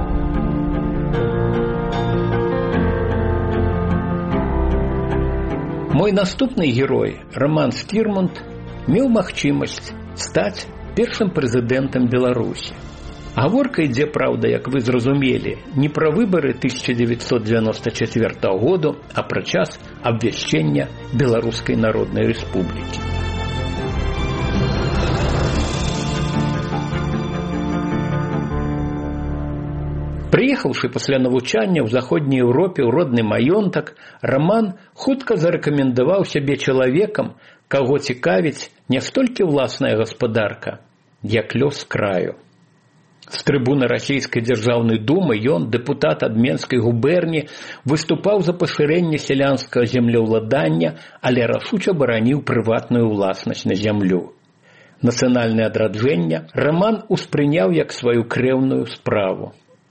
Мой наступны герой, Роман Скірмонт, меў магчымасць стаць першым прэзідэнтам Беларусі. Гаворка ідзе, праўда, як вы зразумелі, не пра выбары тысяча дзевяцьсот дзевяносто четвёртого году, а пра час абвяшчэння Беларускай Народнай Рэспублікі. Прыехаўшы пасля навучання ў заходняй Еўропе ў родны маёнтак, Раман хутка зарэкамендаваў сябе чалавекам, каго цікавіць не столькі ўласная гаспадарка, як лёс краю. З трыбуны расійскай дзяржаўнай думы ён, дэпутат ад Менскай губерні, выступаў за пашырэнне сялянскага землеўладання, але рашуча бараніў прыватную ўласнасць на зямлю. Нацыянальнае адраджэнне Раман успрыняў як сваю крэўную справу.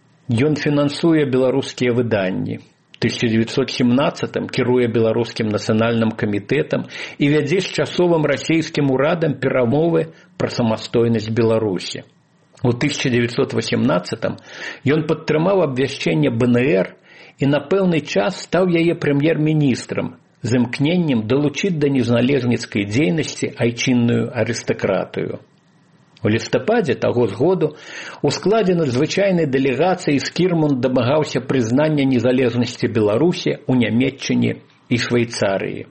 Ён фінансуе беларускія выданні. У тысяча дзевяцьсот семнаццатым кіруе беларускім нацыянальным камітэтам і вядзе з часовым расійскім урадам перамовы пра самастойнасць Беларусі. У тысяча дзевяцьсот васемнаццатым ён падтрымаў абвяшчэнне бэ эн эр і на пэўны час стаў яе прэм'ер-міністрам з імкненнем далучыць да незалежніцкай дзейнасці айчынную арыстакратыю. У лістападзе таго ж году у складзе надзвычайнай дэлегацыі Скірмонт дамагаўся прызнання незалежнасці Беларусі ў Нямецчыне і Швейцарыі.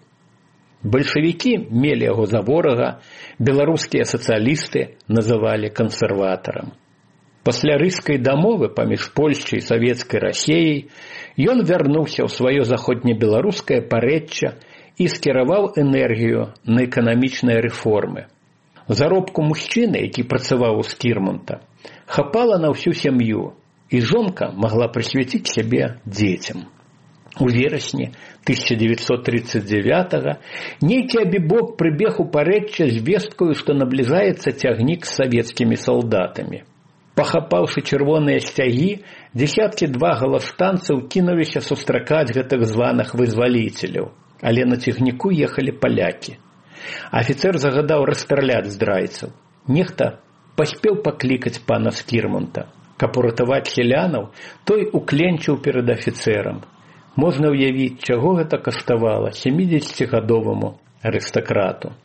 Бальшавікі мелі яго за ворага, беларускія сацыялісты называлі кансерватарам. Пасля рыскай дамовы паміж Польшчай і савецкай Расіяй ён вярнуўся ў сваё заходнебеларускае парэчча і скіраваў энергію на эканамічныя рэформы. Заробку мужчыны, які працаваў у Скірмонта, хапала на ўсю сям'ю, і жонка магла прысвяціць сябе дзецям. У верасні тысяча дзевяцьсот тридцать девятого нейкі абібок прыбег у парэчча з весткаю, што набліжаецца цягнік з савецкімі салдатамі. Пахапаўшы чырвоныя сцягі, дзесяткі два галаштанцаў кінуліся сустракаць гэтых званых вызваліцеляў, але на цягніку ехалі палякі. Афіцэр загадаў расстраляць здрайцаў. Нехта паспеў паклікаць пана Скірмонта. Каб уратаваць сялянаў, той укленчыў перад афіцэрам. Можна ўявіць, чаго гэта каштавала сямідзесяцігадоваму арыстакрату.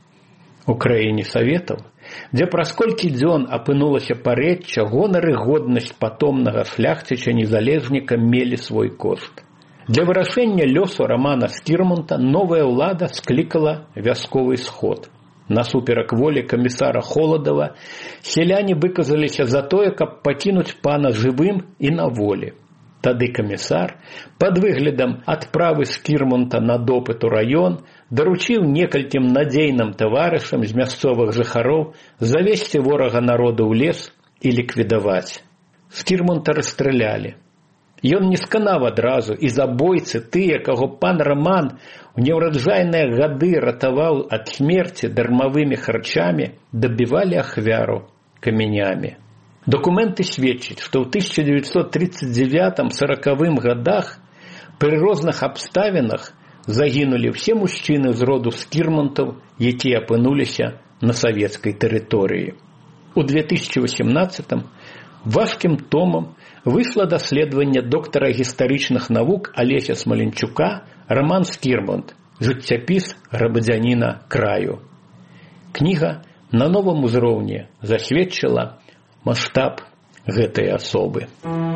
У краіне саветаў, дзе праз колькі дзён апынулася парэчча, гонар і годнасць патомнага шляхціча-незалежніка мелі свой кошт. Для вырашэння лёсу Рамана Скірмонта новая ўлада склікала вясковы сход. Насуперак волі камісара Холадава сяляне выказаліся за тое, каб пакінуць пана жывым і на волі. Тады камісар пад выглядам адправы Скірмонта на допыт у раён даручыў некалькім надзейным таварышам з мясцовых жыхароў завесці ворага народу ў лес і ліквідаваць. Скірмонта расстралялі. Ён не сканаў адразу, і забойцы, тыя, каго пан Раман у неўраджайныя гады ратаваў ад смерці дармавымі харчамі, дабівалі ахвяру камянямі. Документы сведчаць, што ў тысяча девятьсот тридцать девятом — сорокавым годах пры розных абставінах загінулі ўсе мужчыны з роду Скірмонтаў, якія апынуліся на савецкай тэрыторыі. У две тысячи восемнадцатом важкім томам выйшла даследаванне доктара гістарычных навук Алеся Смаленчука «Роман Скірмонт. Жыццяпіс грамадзяніна краю». Кніга на новым узроўні засведчыла маштаб гэтай асобы.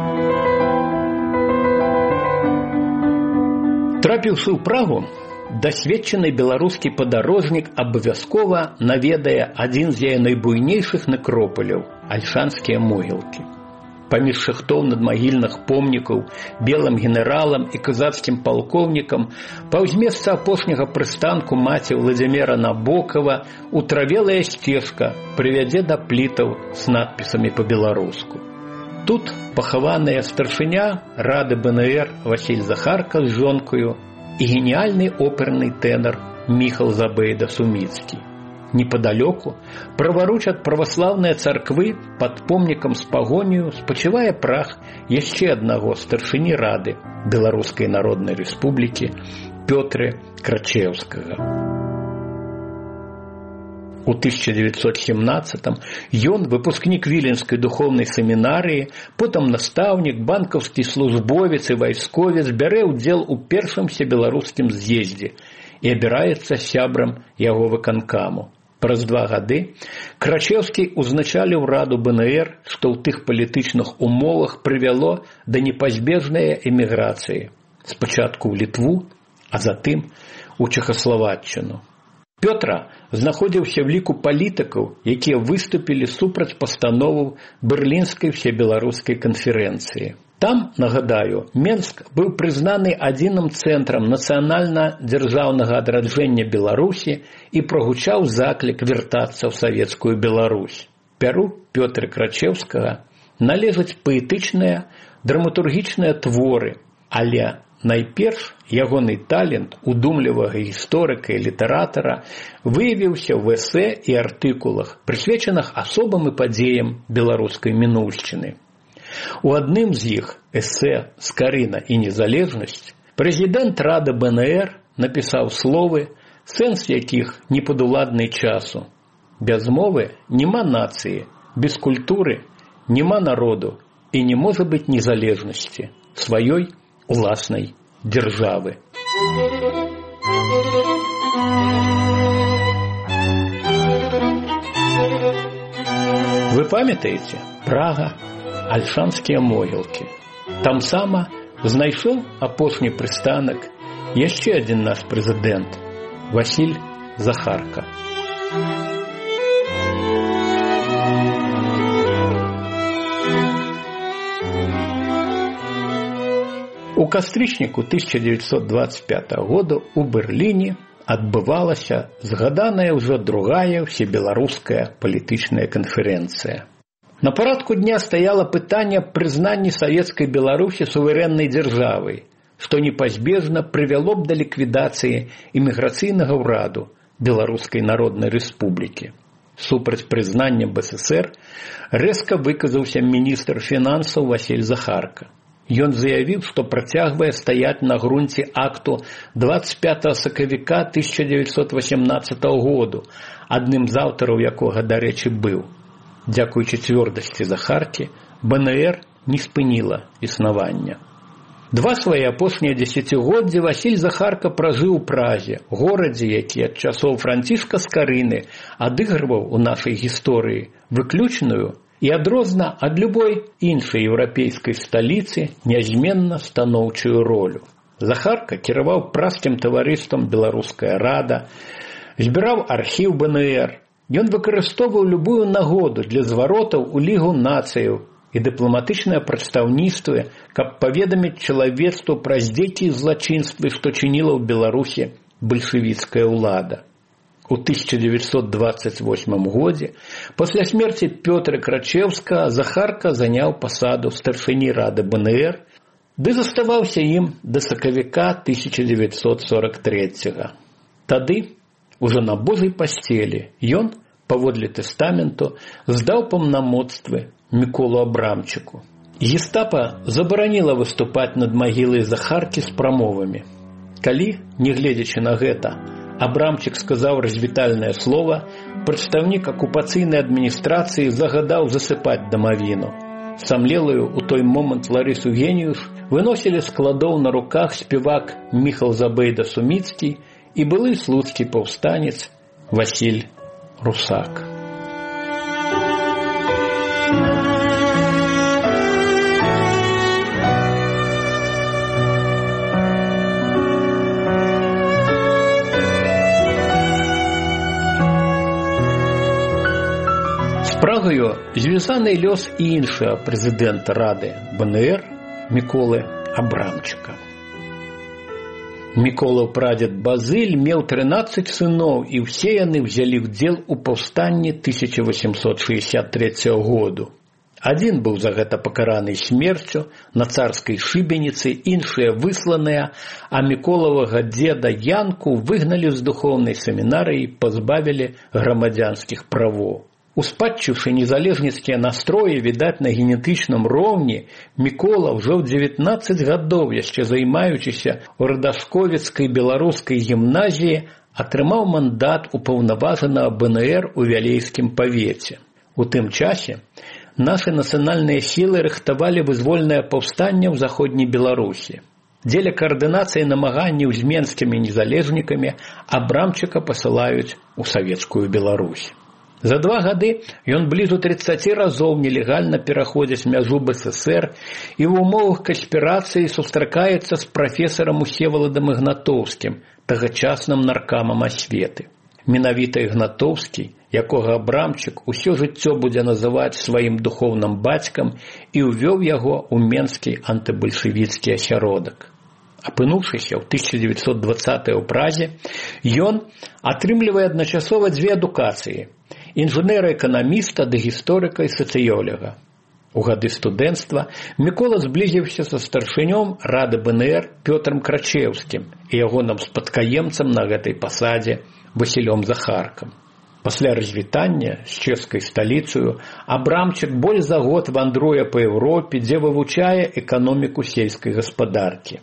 Трапіўшы ў Прагу, дасведчаны беларускі падарожнік абавязкова наведае адзін з яе найбуйнейшых некропаляў – Альшанскія могілкі. Паміж шахтоў надмагільных помнікаў белым генералам і казацкім палкоўнікам паўз месца апошняга прыстанку маці Владзіміра Набокава утравелая сцежка прывядзе да плітаў з надпісамі па-беларуску. Тут пахаваныя старшыня рады бэ эн ер Васіль Захарка з жонкаю і геніальны оперны тэнар Міхал Забейда-Суміцкі. Непадалёку, праваруч ад праваслаўнай царквы, пад помнікам з пагонію спачывае прах яшчэ аднаго старшыні рады Беларускай Народнай Рэспублікі Пётры Крачеўскага. У тысяча девятьсот семнадцатом ён, выпускнік Віленскай духоўнай семінарыі, потым настаўнік, банкаўскі службовец і вайсковец, бярэ ўдзел у першым всебеларускім з'ездзе і абіраецца сябрам яго выканкаму. Праз два гады Крачеўскі узначаліў раду бэ эн ер, што ў тых палітычных умовах прывяло да непазбежнай эміграцыі. Спачатку ў Літву, а затым у Чэхаславаччыну. Пётра знаходзіўся ў ліку палітыкаў, якія выступілі супраць пастановаў Берлінскай всебеларускай канферэнцыі. Там, нагадаю, Менск быў прызнаны адзіным цэнтрам нацыянальна-дзяржаўнага адраджэння Беларусі і прагучаў заклік вяртацца ў савецкую Беларусь. Пяру Пётра Крачеўскага належаць паэтычныя, драматургічныя творы, але найперш ягоны талент удумлівага гісторыка і літаратара выявіўся ў эсэ і артыкулах, прысвечаных асобам і падзеям беларускай мінуўшчыны. У адным з іх, эсэ «Скарына і незалежнасць», прэзідэнт рады бэ эн ер напісаў словы, сэнс якіх непадуладны часу. Без мовы няма нацыі, без культуры няма народу і не можа быць незалежнасці сваёй уласнай дзяржавы. Вы памятаеце? Прага, Альшанскія могілкі. Там сама знайшоў апошні прыстанак яшчэ адзін наш прэзідэнт Васіль Захарка. У кастрычніку тысяча девятьсот двадцать пятого года у Берліне адбывалася згаданая ўжо другая всебеларуская палітычная канферэнцыя. На парадку дня стаяла пытанне прызнання савецкай Беларусі суверэннай дзяржавай, што непазбежна прывяло б да ліквідацыі іміграцыйнага ўраду Беларускай Народнай Рэспублікі. Супраць прызнання бэ эс эс ер рэзка выказаўся міністр фінансаў Васіль Захарка. Ён заявіў, што працягвае стаяць на грунце акту двадцать пятого сакавіка тысяча девятьсот восемнадцатого году, адным з аўтараў якога, дарэчы, быў. Дзякуючы цвёрдасці Захаркі, бэ эн ер не спыніла існавання. Два свае апошнія дзесяцігоддзі Васіль Захарка пражыў у Празе, горадзе, які ад часоў Францішка Скарыны адыгрываў у нашай гісторыі выключную і адрозна ад любой іншай еўрапейскай сталіцы нязменна станоўчую ролю. Захарка кіраваў празскім таварыствам «Беларуская рада», збіраў архіў бэ эн ер. Ён выкарыстоўваў любую нагоду для зваротаў у Лігу нацыяў і дыпламатычныя прадстаўніцтвы, каб паведаміць чалавецтву пра здзекі і злачынствы, што чыніла ў Беларусі бальшавіцкая ўлада. У тысяча девятьсот двадцать восьмым годзе, пасля смерці Пётра Крачеўскага, Захарка заняў пасаду старшыні рады бэ эн ер, ды заставаўся ім да сакавіка тысяча девятьсот сорок трэцяга. Тады, ужо на божай пасцелі, ён, паводле тэстаменту, здаў паўнамоцтвы Міколу Абрамчыку. Гестапа забараніла выступаць над магілай Захаркі з прамовамі. Калі, не гледзячы на гэта, Абрамчык сказаў развітальнае слова, прадстаўнік акупацыйнай адміністрацыі загадаў засыпаць дамавіну. Самлелую у той момант Ларысу Геніюш выносілі з складоў на руках спевак Міхал Забейда-Суміцкі і былы слуцкі паўстанец Васіль Русак. З Прагаю звязаны лёс і іншага прэзідэнта рады бэ эн ер Міколы Абрамчыка. Міколаў прадзед Базыль меў трынаццаць сыноў, і ўсе яны ўзялі ўдзел у паўстанні тысяча восемьсот шестьдесят третьего году. Адзін быў за гэта пакараны смерцю на царскай шыбеніцы, іншыя высланыя, а Міколавага дзеда Янку выгналі з духоўнай семінарыі і пазбавілі грамадзянскіх правоў. Успадчыўшы незалежніцкія настроі, відаць, на генетычным роўні, Мікола ўжо ў дзевятнаццаць гадоў, яшчэ займаючыся ў радашковіцкай беларускай гімназіі, атрымаў мандат упаўнаважанага бэ эн ер у Вялейскім павеце. У тым часе нашы нацыянальныя сілы рыхтавалі вызвольнае паўстанне ў заходняй Беларусі. Дзеля каардынацыі намаганняў з менскімі незалежнікамі Абрамчыка пасылаюць у савецкую Беларусь. За два гады ён блізу трыццаці разоў нелегальна пераходзіць мяжу бэ эс эс ер і ў умовах канспірацыі сустракаецца з прафесарам Усеваладам Ігнатоўскім, тагачасным наркамам асветы. Менавіта Ігнатоўскі, якога Абрамчык усё жыццё будзе называць сваім духоўным бацькам, і ўвёў яго ў менскі антыбальшавіцкі асяродак. Апынуўшыся ў тысяча девятьсот двадцатым ў Празе, ён атрымлівае адначасова дзве адукацыі – інжынера-эканаміста да гісторыка і сацыёлага. У гады студэнцтва Мікола зблізіўся са старшынём рады бэ эн ер Пётрам Крачеўскім і ягоным спадкаемцам на гэтай пасадзе Васілём Захаркам. Пасля развітання з чэшскай сталіцаю Абрамчык больш за год вандруе па Еўропе, дзе вывучае эканоміку сельскай гаспадаркі.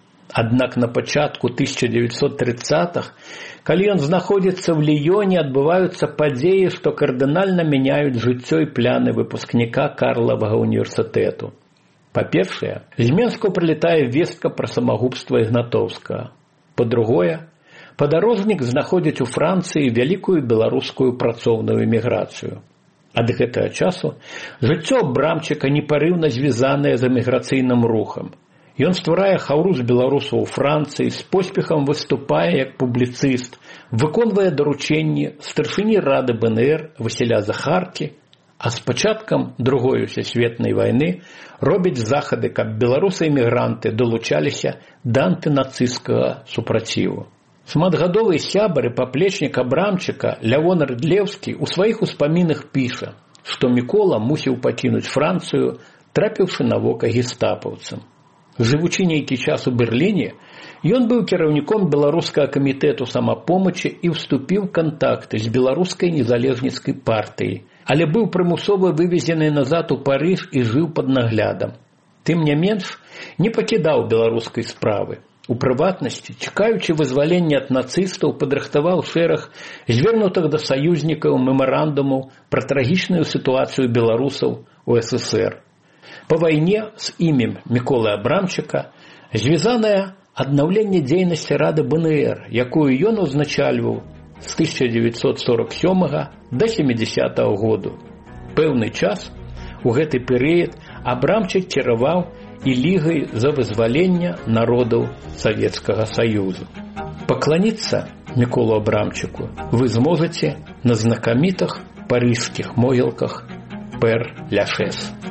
Аднак на пачатку тысяча девятьсот тридцатых, калі ён знаходзіцца ў Ліёне, адбываюцца падзеі, што кардынальна мяняюць жыццё і пляны выпускніка Карлавага універсітэту. Па-першае, з Менску прылетае вестка пра самагубства Ігнатоўскага. Па-другое, падарожнік знаходзіць у Францыі вялікую беларускую працоўную эміграцыю. Ад гэтага часу жыццё Абрамчыка непарыўна звязанае з эміграцыйным рухам. Ён стварае хаўру з беларусаў у Францыі, з поспехам выступае як публіцыст, выконвае даручэнні старшыні рады бэ эн ер Васіля Захаркі, а з пачаткам Другой сусветнай вайны робіць захады, каб беларусы-эмігранты далучаліся да антынацысцкага супраціву. Шматгадовы сябар і паплечнік Абрамчыка Лявон Рыдлеўскі у сваіх успамінах піша, што Мікола мусіў пакінуць Францыю, трапіўшы на вока гестапаўцам. Жывучы нейкі час у Берліне, ён быў кіраўніком беларускага камітэту самапомачы і ўступіў у кантакты з беларускай незалежніцкай партыяй, але быў прымусова вывезены назад у Парыж і жыў пад наглядам. Тым не менш, не пакідаў беларускай справы. У прыватнасці, чакаючы вызвалення ад нацыстаў, падрыхтаваў шэраг звернутых да саюзнікаў мемарандумаў пра трагічную сітуацыю беларусаў у эс эс ер. Па вайне з імем Міколы Абрамчыка звязанае аднаўленне дзейнасці рады бэ эн ер, якую ён узначальваў з тысяча девятьсот сорок сёмага да семидесятого году. Пэўны час у гэты перыяд Абрамчык кіраваў і лігай за вызваленне народаў Савецкага Саюзу. Поклониться Миколу Абрамчику вы сможете на знакомитых парижских могилках Пер-Ляшез.